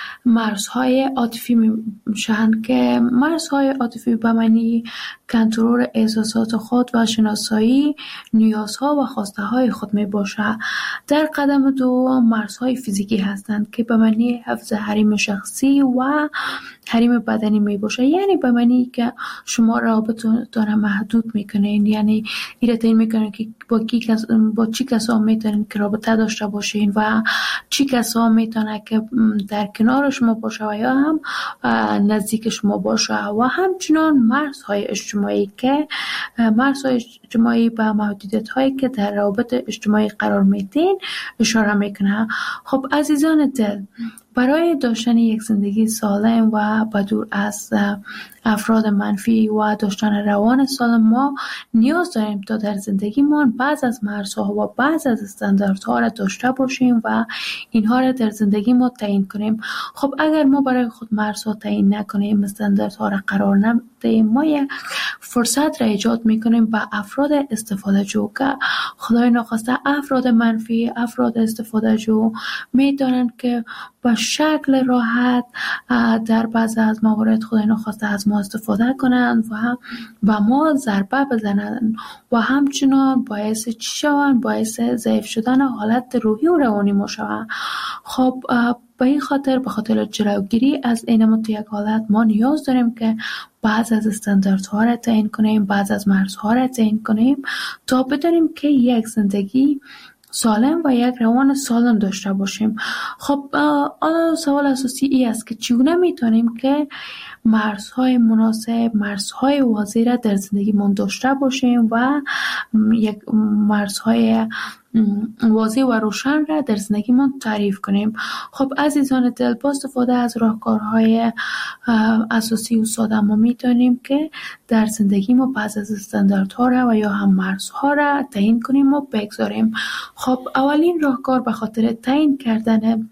مرزهای عاطفی میشن که مرزهای عاطفی به معنی کنترل احساسات خود و شناسایی نیازها و خواسته های خود می باشه. در قدم دو مرزهای فیزیکی هستند که به معنی حفظ حریم شخصی و حریم بدنی می باشه، یعنی به معنی که شما رابطتون محدود میکنین، یعنی ایره تعیین میکنین که با کی کس با چی کسا میتونین که رابطه داشته باشین و چی کسا میتونه که در کنار شما باشه و یا هم نزدیک شما باشه. و همچنان مرزهای اجتماعی که مرزهای اجتماعی به محدودیت هایی که در روابط اجتماعی قرار میدین اشاره میکنه. خب عزیزان دل، برای داشتن یک زندگی سالم و بدور از افراد منفی و داشتن روان سالم ما نیاز داریم تا در زندگیمان بعض از مرزها و بعض از استانداردها را داشته باشیم و اینها را در زندگی ما تعیین کنیم. خب اگر ما برای خود مرزها تعیین نکنیم، استانداردها را قرار ندهیم، ما یک فرصت را ایجاد میکنیم به افراد استفاده جو که خدای ناخواسته افراد منفی، افراد استفاده جو میدانند که با شکل راحت در بعض از موارد خدای ناخواسته از ما استفاده کنند و به ما ضربه بزنند و همچنان باعث چی شوند؟ باعث ضعیف شدن حالت روحی و روانی ما شوند. خب به این خاطر به خاطر جلوگیری از این متویک حالت ما نیاز داریم که بعض از استانداردها را تعیین کنیم، بعض از مرزها را تعیین کنیم تا بدانیم که یک زندگی سالم و یک روان سالم داشته باشیم. خب حالا سوال اساسی ای است که چگونه میتونیم که مرزهای مناسب، مرزهای واضح را در زندگی من داشته باشیم و یک مرزهای واضح و روشن را در زندگی من تعریف کنیم. خب عزیزان دل، با استفاده از راهکارهای اساسی و ساده ما میتونیم که در زندگی ما بعض از استانداردها را و یا هم مرزها را تعیین کنیم و بگذاریم. خب اولین راهکار به خاطر تعیین کردن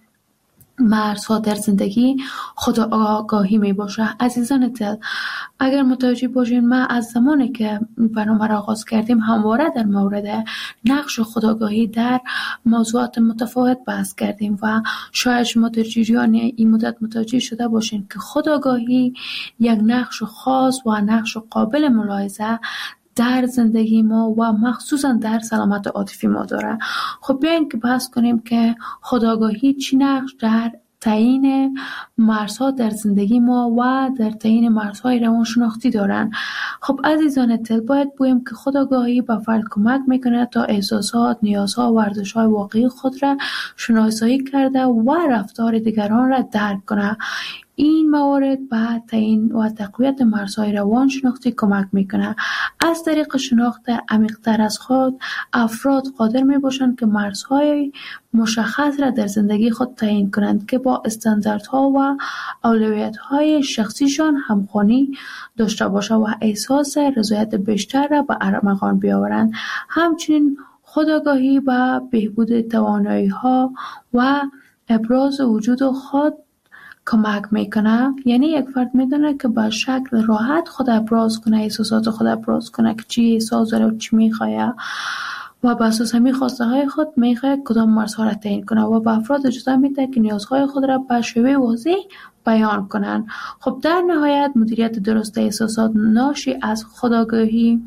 مرزها در زندگی خود آگاهی می باشه. عزیزان دل، اگر متوجه باشین ما از زمانی که برنامه را آغاز کردیم همواره در مورد نقش خودآگاهی در موضوعات متفاوت بحث کردیم و شاید شما در جریان این مدت متوجه شده باشین که خودآگاهی یک نقش خاص و نقش قابل ملاحظه در زندگی ما و مخصوصا در سلامت عاطفی ما داره. خب بیاین که بحث کنیم که خودآگاهی چی نقش در تعیین مرزها در زندگی ما و در تعیین مرزهای روانشناختی دارن. خب عزیزان دل، باید بگویم که خودآگاهی به فرد کمک میکنه تا احساسات، نیازها و ارزش‌های واقعی خود را شناسایی کرده و رفتار دیگران را درک کنه. این موارد به تعیین و تقویت مرزهای روانشناختی کمک میکنه. از طریق شناخت عمیق‌تر از خود، افراد قادر میباشند که مرزهای مشخص را در زندگی خود تعیین کنند که با استانداردها و اولویت‌های شخصیشان همخوانی داشته باشه و احساس رضایت بیشتر را به ارمغان بیاورند. همچنین خودآگاهی به بهبود توانایی‌ها و ابراز وجود خود کمک میکنه. یعنی یک فرد میدونه که با شکل راحت خود ابراز کنه، احساسات خود ابراز کنه که چی احساس داره و چی میخواه و بر اساس همین خواسته های خود میخواه کدام مرزها را تعیین کنه و به افراد اجازه میده که نیازهای خود را به شیوه واضح بیان کنن. خب در نهایت مدیریت درست احساسات ناشی از خودآگاهی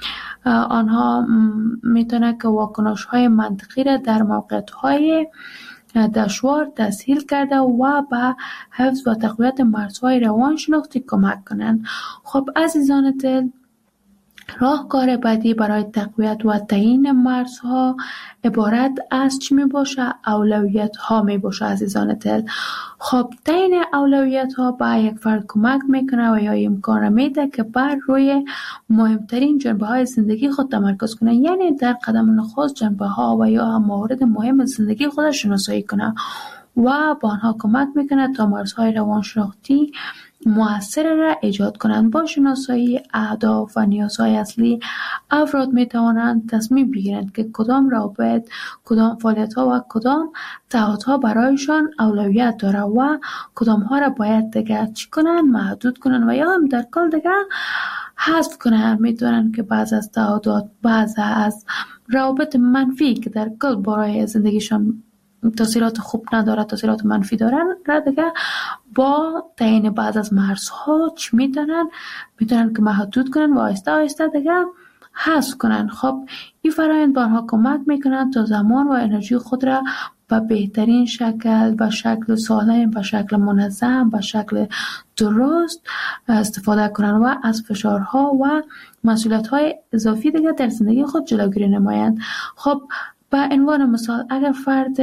آنها میتونه که واکنش های منطقی را در موقعیت های دشوار تسهیل کرده و به حفظ و تقویت مرزهای روانشناختی کمک کنند. خب عزیزان دل، راهکار بعدی برای تقویت و تعیین مرزها عبارت از چی می باشه؟ اولویت ها می باشه عزیزان دل. خب تعیین اولویت ها به یک فرد کمک میکنه و یا امکان میده که بر روی مهمترین جنبه های زندگی خود تمرکز کنه، یعنی در قدم نخست جنبه ها و یا موارد مهم زندگی خود شناسایی کنه و با آنها کمک میکنه تا مرزهای روانشناختی مؤثر را ایجاد کنند. با شناسایی اهداف و نیازهای اصلی افراد می توانند تصمیم بگیرند که کدام روابط، کدام فعالیت‌ها و کدام تعهدها برایشان اولویت داره و کدام ها را باید دیگر چی کنند، محدود کنند و یا هم در کل دیگر حذف کنند. می‌دونند که بعض از تعهدات، بعض از روابط منفی که در کل برای زندگیشان تاثیرات خوب نداره، تاثیرات منفی دارن را دیگه با تعیین بعض از مرزها چی میتونن میتونن که محدود کنن و آهسته آهسته دیگه حذف کنن. خب این فرآیند به آنها کمک میکنن تا زمان و انرژی خود را به بهترین شکل، به شکل سالم، به شکل منظم، به شکل درست استفاده کنن و از فشارها و مسئولیت‌های اضافی دیگه در زندگی خود جلوگیری نمایند. خب به عنوان مثال اگر فرد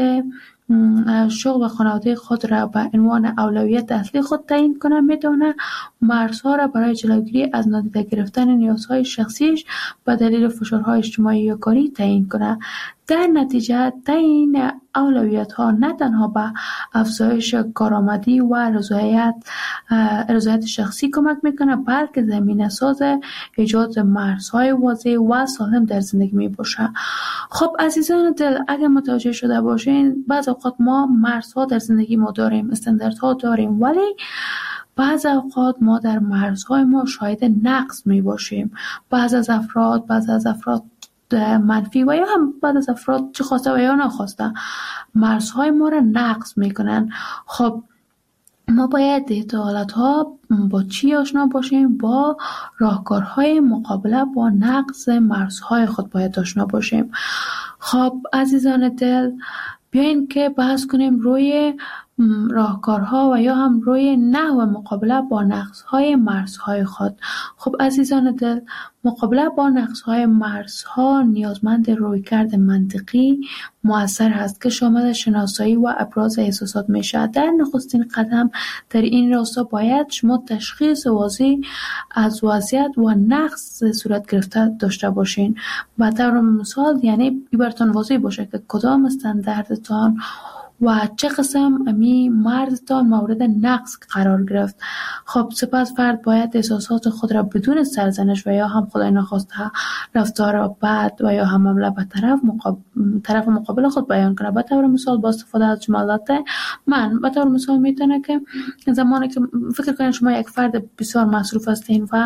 شغل و خانواده خود را به عنوان اولویت اصلی خود تعیین کنه، میتونه مرزها را برای جلوگیری از نادیده گرفتن نیازهای شخصیش به دلیل فشارهای اجتماعی یا کاری تعیین کنه. در نتیجه تعیین اولویت ها نه تنها به افزایش کارآمدی و رضایت رضایت شخصی کمک میکنه، بلکه زمینه ساز ایجاد مرزهای واضح و سالم در زندگی می باشه. خب عزیزان دل، اگر متوجه شده باشین بعض اوقات ما مرزها در زندگی ما داریم، استانداردها داریم، ولی بعض اوقات ما در مرزهای ما شاهد نقص می باشیم. بعض از افراد بعض از افراد منفی و یا هم بعض از افراد چه خواسته و یا نخواسته مرزهای ما را نقض میکنن. خب ما باید در حالتها با چی آشنا باشیم؟ با راهکارهای مقابله با نقض مرزهای خود باید آشنا باشیم. خب عزیزان دل، بیاین که بحث کنیم روی راهکارها و یا هم روی نحو مقابله با نقصهای مرزهای خود. خب عزیزان دل، مقابله با نقصهای مرزها نیازمند رویکرد منطقی مؤثر هست که شامل شناسایی و ابراز احساسات میشه. در نخستین قدم در این راستا باید شما تشخیص واضح از وضعیت و نقص صورت گرفته داشته باشین. به طور مثال یعنی براتون واضح باشه که کدام استانداردتان و چه قسم امی مرزتان مورد نقص قرار گرفت. خب سپس فرد باید احساسات خود را بدون سرزنش و یا هم خدای نخواسته رفتار بد و یا هم حمله به طرف مقابل طرف مقابل خود بیان کنه. به طور مثال با استفاده از جملات من، به طور مثال میتونه که زمانی که فکر کنید شما یک فرد بسیار مصروف هستین و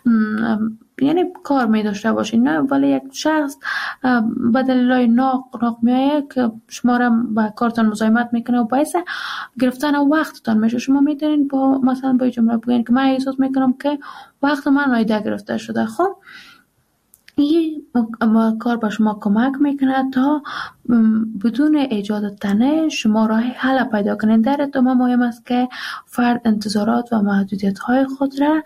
یعنی کار می داشته باشین، نه ولی یک شخص به دلایل ناق ناق میایه که شما را با کارتان مزاحمت میکنه و باعث گرفتن وقتتان میشه. شما میتونین با مثلا با جمله بگین که من احساس میکنم که وقت من نادیده گرفته شده. خب این کار با شما کمک میکنه تا بدون ایجاد تنه شما راه حل پیدا کنین. در ادامه مهم است که فرد انتظارات و محدودیت های خود را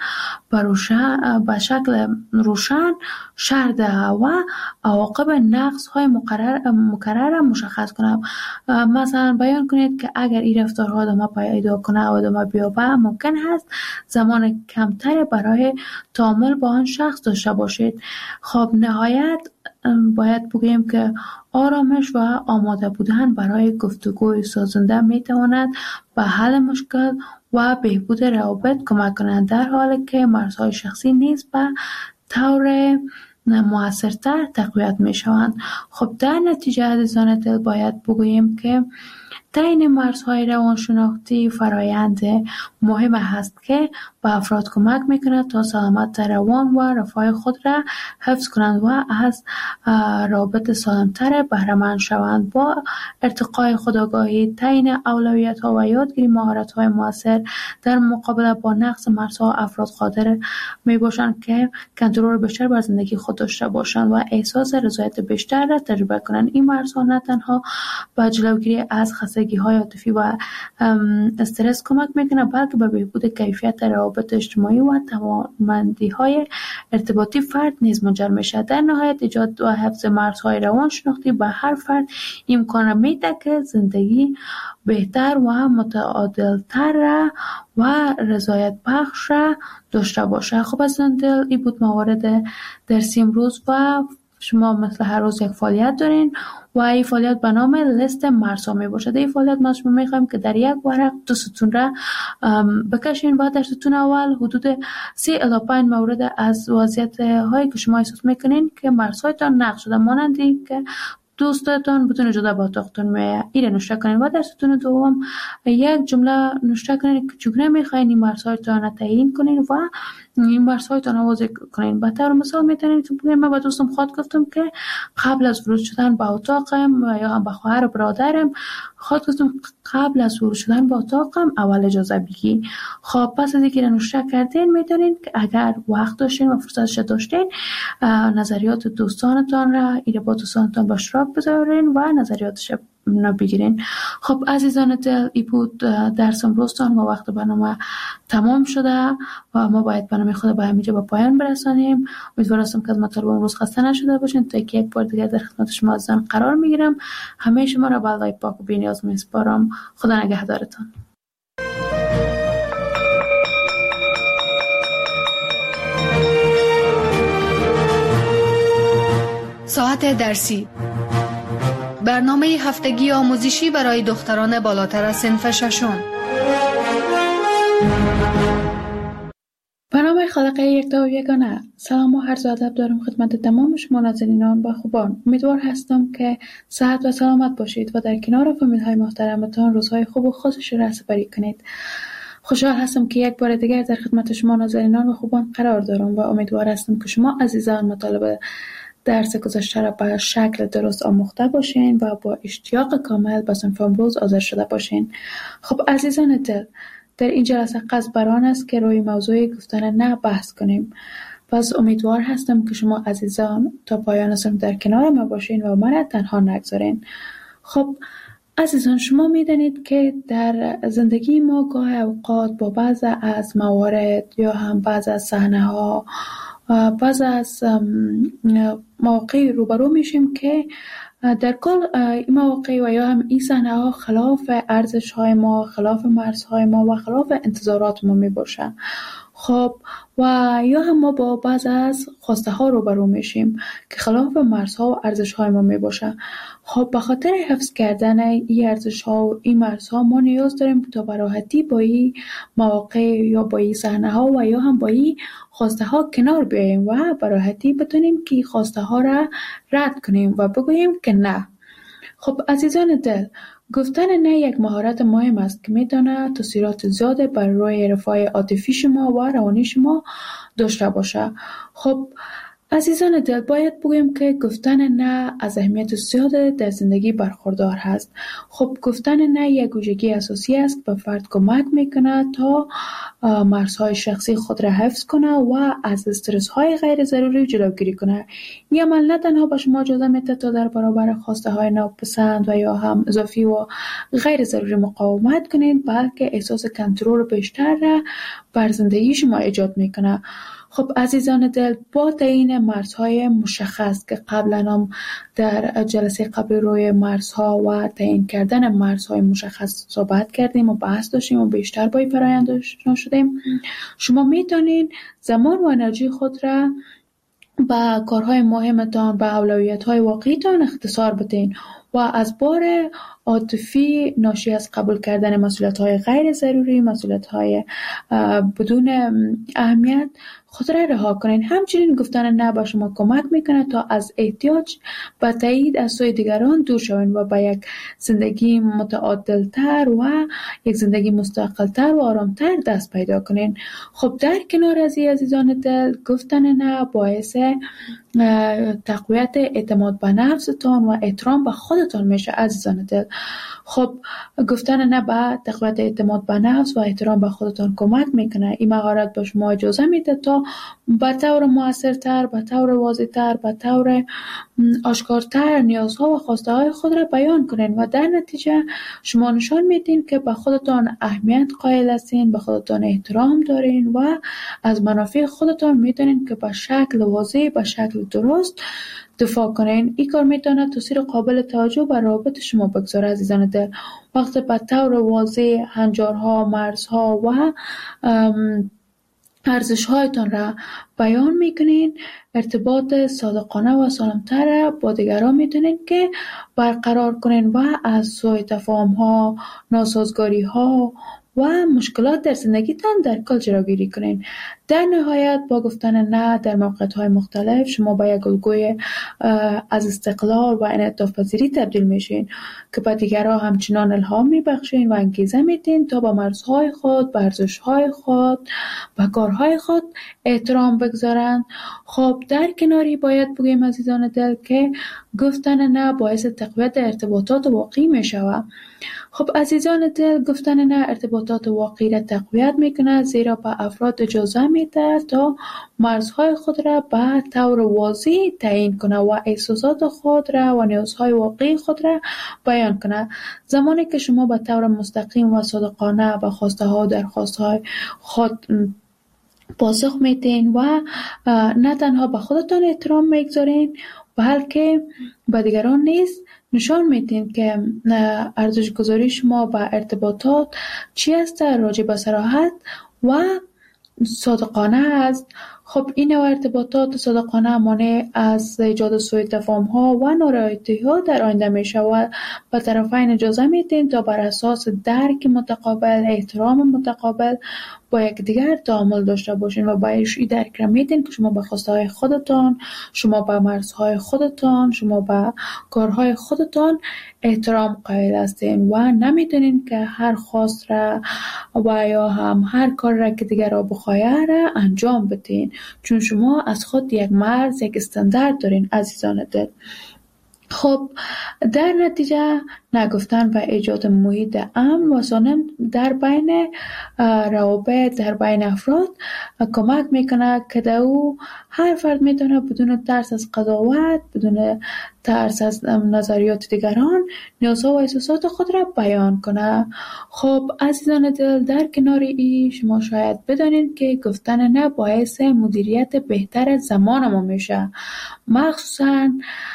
به شکل روشن شرح دهد و عواقب نقص های مقرر مکرر مشخص کنه. مثلا بیان کنید که اگر این رفتارها ادامه پیدا کنه و ادامه بیابه ممکن است زمان کمتری برای تعامل با آن شخص داشته باشید. خب نهایت باید بگوییم که آرامش و آماده بودن برای گفتگوی سازنده میتواند به حل مشکل و بهبود روابط کمک کنند، در حالی که مرزهای شخصی نیز به طور مؤثرتر تقویت میشوند. خب در نتیجه عزیزان دل باید بگوییم که تعیین مرزهای روانشناختی فرایند مهم است که به افراد کمک میکند تا سلامت روان و رفاه خود را حفظ کنند و از رابط سالمتر بهره مند شوند. با ارتقای خودآگاهی، تعیین اولویت‌ها و یادگیری مهارت‌های مؤثر در مقابله با نقص مرزها، افراد قادر میباشند که کنترل بیشتر بر زندگی خود داشته باشند و احساس رضایت بیشتر را تجربه کنند. این مرزها نه تنها به جلوگیری از خستگی آوارگی های عاطفی و استرس کمک میکنه، بلکه به بهبود کیفیت روابط اجتماعی و توانمندی های ارتباطی فرد نیز منجر میشه. در نهایت ایجاد و حفظ مرزهای روانشناختی به هر فرد امکان میده که زندگی بهتر و متعادلتر و رضایت بخش داشته باشه. خب از دل این بود موارد درسی امروز و شما مثل هر روز یک فعالیت دارین و این فعالیت به نام لیست مرزها می باشد. این فعالیت ما شما میخوایم که در یک ورق دو ستون را بکشین و در ستون اول حدود سی الی پنج مورد از وضعیت هایی که شما احساس میکنین که مرزهایتان نقض شده، مانندی که دوستتان بدون اجازه به اتاقتان میآید، این نوشته کنین و در ستون دوم یک جمله نوشته کنین که چگونه میخواین این مرزهایتان را تعیین کنین و این مرزهایتان واضح کنین. به طور مثال میتونین که بگین من با دوستم خود گفتم که قبل از ورود شدن به اتاقم و یا هم به خواهر و برادرم خود گفتم قبل از ورود شدن به اتاقم اول اجازه بگی. خب پس از اینکه نوشته کردین میتونین که اگر وقت داشتین و فرصتش داشتین نظریات دوستانتان را ایره با دوستانتان به اشتراک بذارین و نظریاتش بگیرین. خب عزیزان دل، ای بود درس امروزتان و وقت برنامه تمام شده و ما باید برنامه خود به همینجا به پایان برسانیم. امیدوارم که از مطالب امروز خسته نشده باشین. تا که یک بار دیگر در خدمت شما عزیزان قرار میگیرم. همه شما را به الله پاک و بی‌نیاز میسپارم. خدا نگهدارتان. ساعت درسی، برنامه هفتگی آموزشی برای دختران بالاتر از صنف ششم. برنامه خالقه یکتا و یگانه. سلام و عرض ادب دارم خدمت تمام شما ناظرینان و خوبان. امیدوار هستم که صحت و سلامت باشید و در کنار فامیل های محترمتان روزهای خوب و خوشش را سپری کنید. خوشحال هستم که یک بار دیگر در خدمت شما ناظرینان و خوبان قرار دارم و امیدوار هستم که شما عزیزان مطالب درس گذشته را به شکل درست آموخته باشین و با اشتیاق کامل به صنف امروز حاضر شده باشین. خب عزیزان دل، در این جلسه قصد بر آن است که روی موضوع گفتن نه بحث کنیم. پس امیدوار هستم که شما عزیزان تا پایان صنف در کنار ما باشین و مرا تنها نگذارین. خب عزیزان، شما میدانید که در زندگی ما گاه اوقات با بعض از موارد یا هم بعض از صحنه‌ها بعض از مواقع روبرو میشیم که در کل این مواقع و یا هم این صحنه ها خلاف ارزش های ما، خلاف مرزهای ما و خلاف انتظارات ما می باشه. خب و یا هم ما با بعض از خواسته ها روبرو میشیم که خلاف مرزها و ارزش های ما می باشه. خب به خاطر حفظ کردن این ارزش ها و این مرزها ما نیاز داریم تا به راحتی با این مواقع یا با این صحنه ها و یا هم با این خواسته ها کنار بیاییم و به راحتی بتونیم که خواسته ها را رد کنیم و بگوییم که نه. خب عزیزان دل، گفتن نه یک مهارت مهم است که میتونه تاثیرات زیاده بر روی رفاه عاطفی شما و روانی شما داشته باشه. خب عزیزان دل، باید بگویم که گفتن نه از اهمیت زیاد در زندگی برخوردار هست. خب گفتن نه یک ویژگی اساسی است که به فرد کمک میکنه تا مرزهای شخصی خود را حفظ کنه و از استرس های غیر ضروری جلوگیری کنه. این عمل نه تنها به شما اجازه میده تا در برابر خواسته های ناپسند و یا هم اضافی و غیر ضروری مقاومت کنید، بلکه احساس کنترل بیشتر را بر زندگی شما ایجاد میکنه. خب عزیزان دل، با تعیین مرزهای مشخص که قبلا هم در جلسه قبل روی مرزها و تعیین کردن مرزهای مشخص صحبت کردیم و بحث داشتیم و بیشتر با این فرآیند آشنا شدیم، شما میتونین زمان و انرژی خود را به کارهای مهمتان، به اولویت‌های واقعیتان اختصار بدین و از بار عاطفی ناشی از قبول کردن مسئولیت‌های غیر ضروری، مسئولیت‌های بدون اهمیت خود را رها کنین. همچنین گفتن نه به شما کمک میکنه تا از احتیاج به تایید از سوی دیگران دور شوین و به یک زندگی متعادلتر و یک زندگی مستقلتر و آرامتر دست پیدا کنین. خب در کنار از این عزیزان دل، گفتن نه باعث تقویت اعتماد به نفستان و احترام به خودتان میشه عزیزان دل. خب گفتن نه به تقویت اعتماد به نفس و احترام به خودتان کمک میکنه. این مهارت به شما اجازه میده تا به طور موثرتر، به طور واضح‌تر، به طور آشکارتر نیازها و خواسته های خود را بیان کنین و در نتیجه شما نشان میدین که به خودتان اهمیت قائل هستین، به خودتان احترام دارین و از منافع خودتان میدونین که به شکل واضح، به شکل درست دفاع کنین. این کار میتونه تاثیر قابل توجه بر روابط شما بگذاره عزیزان دل. وقتی به طور واضح هنجارها، مرزها و ارزش‌هایتان را بیان میکنین، ارتباط صادقانه و سالمتر با دیگران میتونین که برقرار کنین و از سوء تفاهم‌ها، ناسازگاری‌ها و مشکلات در زندگیتان در کل جلوگیری کنین. در نهایت با گفتن نه در موقعیت‌های مختلف شما به یک الگوی از استقلال و انعطاف پذیری تبدیل میشین که به دیگران همچنان الهام میبخشین و انگیزه میدین تا با مرزهای خود، به ارزش‌های خود، به کارهای خود احترام بگذارن. خب در کناری باید بگیم عزیزان دل که گفتن نه باعث تقویت ارتباطات واقعی میشود. خب عزیزان دل، گفتن نه ارتباطات واقعی را تقویت میکنه، زیرا به افراد اجازه میده تا مرزهای خود را به طور واضح تعیین کنه و احساسات خود را و نیازهای واقعی خود را بیان کنه. زمانی که شما به طور مستقیم و صادقانه به خواسته ها و درخواست های خود پاسخ میدین و نه تنها به خودتان احترام میگذارین بلکه به دیگران نیز نشان میدین که ارزش گذاری شما به ارتباطات چی است، راجع به صراحت و صادقانه است. خب این نوع ارتباطات صادقانه مانع از ایجاد سوء تفاهم ها و نارضایتی ها در آینده می شود. به طرفین اجازه میدین تا بر اساس درک متقابل، احترام متقابل با یکدیگر تعامل داشته باشین و باید این درک را میدین که شما به خواسته های خودتان، شما به مرزهای خودتان، شما به کارهای خودتان احترام قائل هستین و نمیدونین که هر خواست را و یا هم هر کار را که دیگر را بخواهد را انجام بدین، چون شما از خود یک مرز، یک استاندارد دارین عزیزان دل. خب در نتیجه نگفتن و ایجاد محیط امن و سالم در بین روابط، در بین افراد کمک میکنه که در او هر فرد میتونه بدون ترس از قضاوت، بدون ترس از نظریات دیگران نیازها و احساسات خود را بیان کنه. خب عزیزان دل، در کنار این شما شاید بدانید که گفتن نه باعث مدیریت بهتر زمان ما میشه. مخصوصا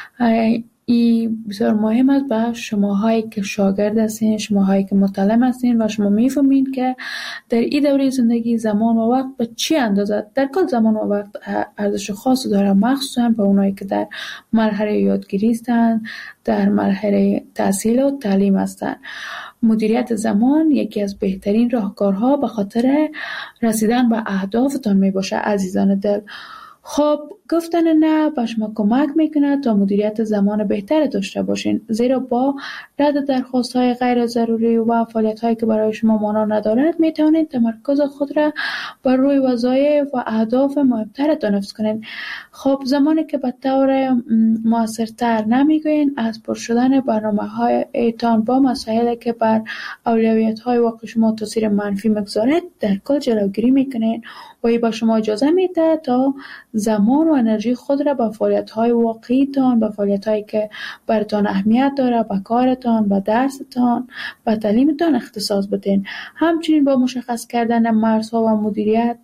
این بسیار مهم است به شماهایی که شاگرد هستین، شماهایی که متعلم هستین و شما میفهمین که در این دوره زندگی زمان و وقت به چی اندازه. در کل زمان و وقت ارزش خاصی داره، مخصوصا به اونایی که در مرحله یادگیری هستن، در مرحله تحصیل و تعلیم هستن. مدیریت زمان یکی از بهترین راهکارها به خاطر رسیدن به اهدافتان می باشه عزیزان دل. خب گفتن نه به شما کمک میکنه تا مدیریت زمان بهتر داشته باشین، زیرا با رد درخواست های غیر ضروری و فعالیت هایی که برای شما معنا ندارد میتونید تمرکز خود را بر روی وظایف و اهداف مهمترتان حفظ کنین. خب زمانی که به طور موثرتر نمیگوین از پر شدن برنامه هایتان با مسائلی که بر اولویت های واقع شما تاثیر منفی میگذارد در کل جلوگیری میکنین و این با شما اجازه میده تا زمان و انرژی خود را به فعالیت‌های واقعیتان، به فعالیت‌هایی که براتان اهمیت داره، به کارتان، به درستان، به تعلیمتان اختصاص بدین. همچنین با مشخص کردن مرزها و مدیریت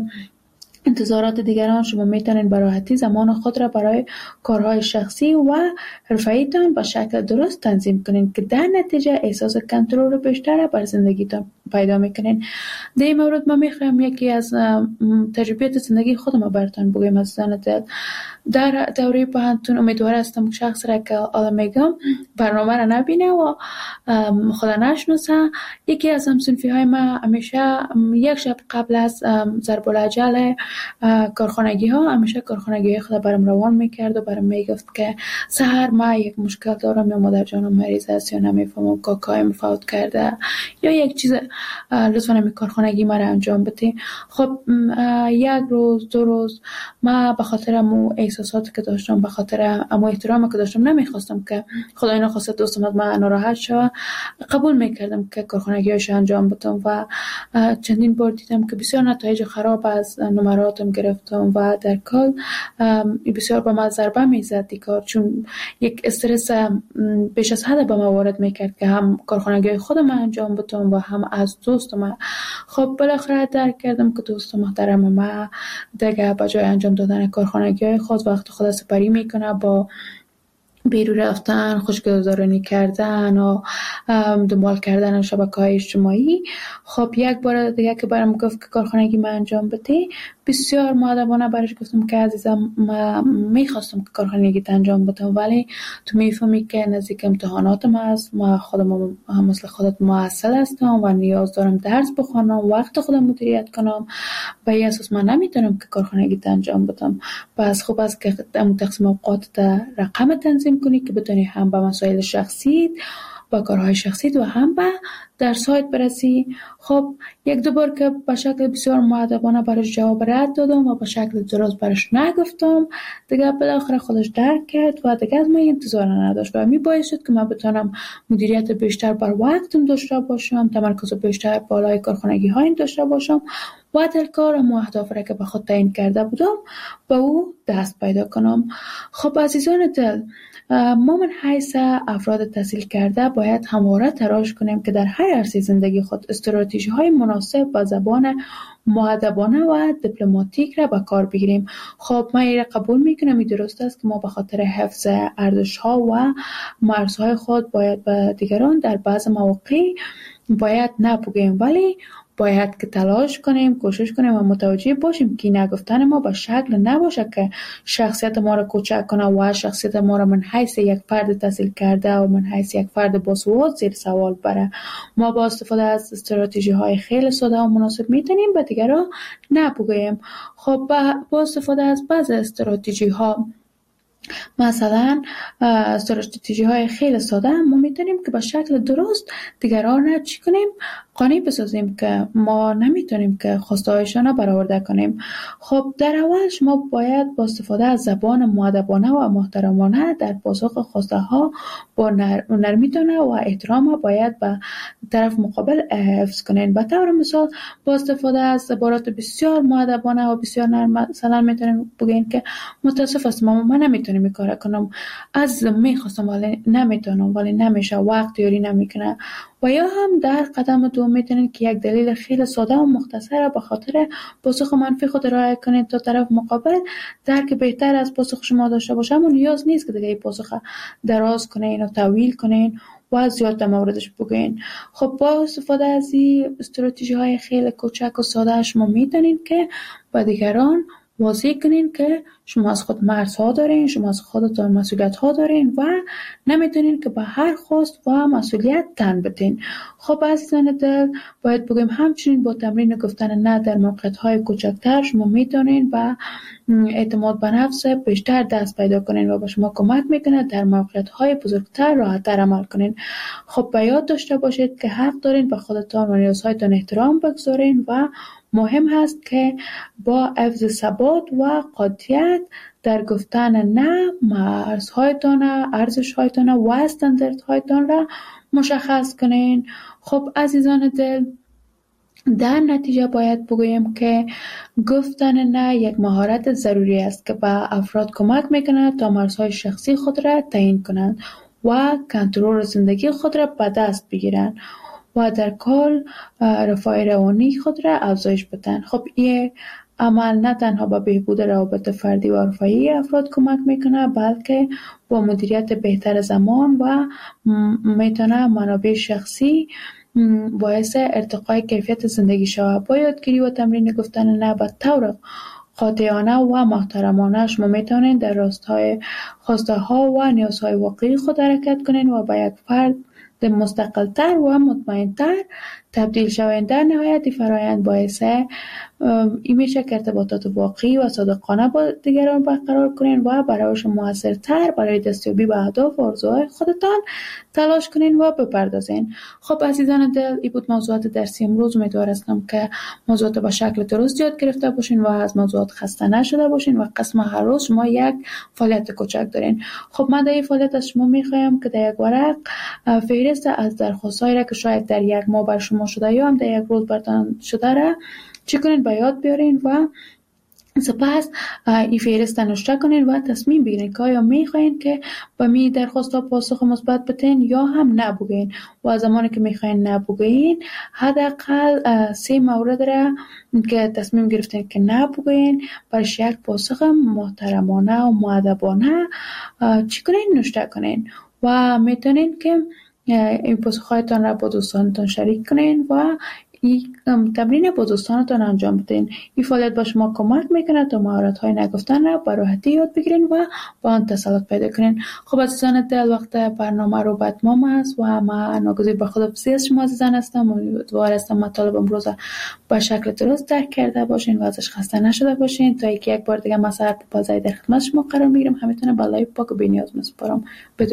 انتظارات دیگران شما میتونین به راحتی زمان خود را برای کارهای شخصی و حرفه‌ایتان به شکل درست تنظیم کنین که در نتیجه احساس کنترل بیشتر بر زندگیتان پیدا میکنین. در این مورد من میخوام یکی از تجربیات زندگی خودم براتون بگم عزیزان دل. در دوره پانتون امیدوار هستم که شخص را که حالا میگم برنامه را نبینه و خدا نشناسه. یکی از همسنفی های ما همیشه یک شب قبل از ضرب الاجل کارخانگی ها همیشه کارخانگی خود برام روان میکرد و برام میگفت که سحر ما یک مشکل دارم، یا مادر جانم مریض است، یا نمیفهمم کاکایم فوت کرده، یا یک چیز، لطفا همین کارخانگی ما را انجام بده. خب یک روز دو روز ما به خاطر امو احساساتی که داشتم، به خاطر امو احترامی که داشتم، نمیخواستم که خدای نخواسته دوستم از من ناراحت شود، قبول میکردم که کارخانگیش انجام بدم و چندین بار دیدم که بسیار نتایج خراب از نمرات نمراتم گرفتم و در کل بسیار به من ضربه میزد دیگه، چون یک استرس بیش از حد به من وارد میکرد که هم کارخانگی خودم انجام بدم و هم از دوستم. خب بالاخره درک کردم که دوست محترم ما دیگه به جای انجام دادن کارخانگی خود وقت خود سپری میکنه با بیرون رفتن، خوشگذرانی کردن و دنبال کردن شبکه‌های اجتماعی. خب یک بار دیگه که برام گفت که کارخانگی من انجام بده، بسیار مؤدبانه برش گفتم که عزیزم من میخواستم که کارخانگی انجام بدم، ولی تو میفهمی که نزدیک امتحاناتم است، ما خودم هم مثل خودت معسل هستم و نیاز دارم درس بخونم، وقت خودم مدیریت کنم، به این اساس من نمیتونم که کارخانگی انجام بدم. پس خوب است که تقسیم اوقات در رقم تنظیم کنی که بتونی هم به مسائل شخصی، با کارهای شخصی و هم به درس‌هایت برسی. خب یک دو بار که به شکل بسیار مؤدبانه برش جواب رد دادم و به شکل درست برش نگفتم، دیگه بالاخره خودش درک کرد و دیگه از من انتظار نداشت و می باعث شد که من بتونم مدیریت بیشتر بر وقتم داشته باشم، تمرکز بیشتر بالای کارخانگی های داشته باشم و در کار و اهداف را که به خود تعیین کرده بودم با او دست پیدا کنم. خب عزیزان دل، ما من حیث افراد تحصیل کرده باید همواره تلاش کنیم که در هر عرصه زندگی خود استراتژی های مناسب با زبان مؤدبانه و دیپلماتیک را به کار بگیریم. خب من این را قبول میکنم، این درست است که ما به خاطر حفظ ارزش ها و مرزهای خود باید به دیگران در بعض مواقع باید نپوگیم، ولی باید که تلاش کنیم، کوشش کنیم و متوجه باشیم که نگفتن ما به شکل نباشه که شخصیت ما را کوچک کنه و شخصیت ما را من حیث یک فرد تحصیل کرده و من حیث یک فرد باسواد زیر سوال بره. ما با استفاده از استراتژی های خیلی ساده و مناسب میتونیم به دیگران نپوگیم. خب با استفاده از بعض استراتژی ها، مثلا استراتژی های خیلی ساده، ما میتونیم که به شکل درست دیگران را چی کنیم؟ قانع بسازیم که ما نمیتونیم که خواسته هایشان را برآورده کنیم. خب در اول شما باید با استفاده از زبان مؤدبانه و محترمانه در پاسخ خواسته ها با نرمیتونه و احترام باید به طرف مقابل حفظ کنین. به طور مثال با استفاده از عبارات بسیار مؤدبانه و بسیار نرم مثلا میتونیم بگین که متاسف هستم من نمیتونم این کار کنم، از میخواستم ولی نمیتونم، ولی نمیشه، وقت یاری نمیکنه. و یا هم در قدم دوم میتونید که یک دلیل خیلی ساده و مختصر به خاطر پاسخ منفی خود ارائه کنید تا طرف مقابل درک بهتر از پاسخ شما داشته باشه، اما نیاز نیست که دیگه این پاسخ دراز کنین و طویل کنین و زیاد در موردش بگین. خب با استفاده از این استراتژی های خیلی کوچک و ساده شما میتونید که با دیگران واضح کنین که شما از خود مرزها دارین، شما از خودتان مسئولیت ها دارین و نمیتونین که به هر خواست و مسئولیت تن بدین. خب عزیزان دل، باید بگیم همچنین با تمرین گفتن نه در موقعیت های کوچکتر شما میتونین و اعتماد به نفس بیشتر دست پیدا کنین و به شما کمک میکنه در موقعیت های بزرگتر راحت‌تر عمل کنین. خب به یاد داشته باشید که حق دارین به خودتان و نیازهایتان احترام بگذارین و مهم هست که با حفظ ثبات و قاطعیت در گفتن نه مرزهایتان، ارزشهایتان و استانداردهایتان را مشخص کنین. خب عزیزان دل، در نتیجه باید بگویم که گفتن نه یک مهارت ضروری است که به افراد کمک میکنه تا مرزهای شخصی خود را تعیین کنند و کنترل زندگی خود را به دست بگیرند و در کل رفاه روانی خود را افزایش بدن. خب این عمل نه تنها به بهبود روابط فردی و عرفی افراد کمک میکنه، بلکه با مدیریت بهتر زمان و میتونه منابع شخصی باعث ارتقای کیفیت زندگی شود. با یادگیری و تمرین گفتن نه به طور قاطعانه و محترمانه شما میتونید در راستای خواسته ها و نیازهای واقعی خود حرکت کنین و با یک فرد مستقل‌تر و مطمئن‌تر تبدیل شوند. در نهایت فرایند باعث این میشه که ارتباطات واقعی و صادقانه با دیگران برقرار کنین و برایش موثرتر برای دستیابی به اهداف و آرزوهای خودتان تلاش کنین و بپردازین. خب عزیزان دل، این بود موضوعات درسی امروز. امیدوار هستم که موضوعات به شکل درست یاد گرفته باشین و از موضوعات خسته نشده باشین و قسم هر روز شما یک فعالیت کوچک دارین. خب من در این فعالیت از شما میخوایم که در یک ورق فهرست از درخواستایی را که شاید در یک ماه بر شما شده یا هم در یک روز براتون شده را چی کنین به یاد بیارین و سپس این فهرست نوشته کنین و تصمیم بگیرین که آیا میخواین که به می درخواست پاسخ مثبت بدین یا هم نبگین. و زمانی که میخواین نبگین حداقل سه مورد را که تصمیم گرفتین که نبگین برش یک پاسخ محترمانه و مؤدبانه چی کنین نوشته کنین و میتونین که این پاسخهایتان را با دوستانتان شریک کنین و این تمرین با دوستانتان انجام بدین. این فعالیت با شما کمک میکنه تا مهارت‌های نگفتن را به راحتی یاد بگیرین و با آن تسلط پیدا کنین. خب عزیزان دل، وقت برنامه رو به اتمام است و من ناگزیر به خداحافظی از شما عزیزان هستم. امیدوار هستم مطالب امروز به شکل درست درک کرده باشین و ازش خسته نشده باشین. تا اینکه یک بار دیگه من ساعت بازی در خدمت شما قرار میگیرم، همیتونه بالای پاک و بی‌نیاز میسپارم.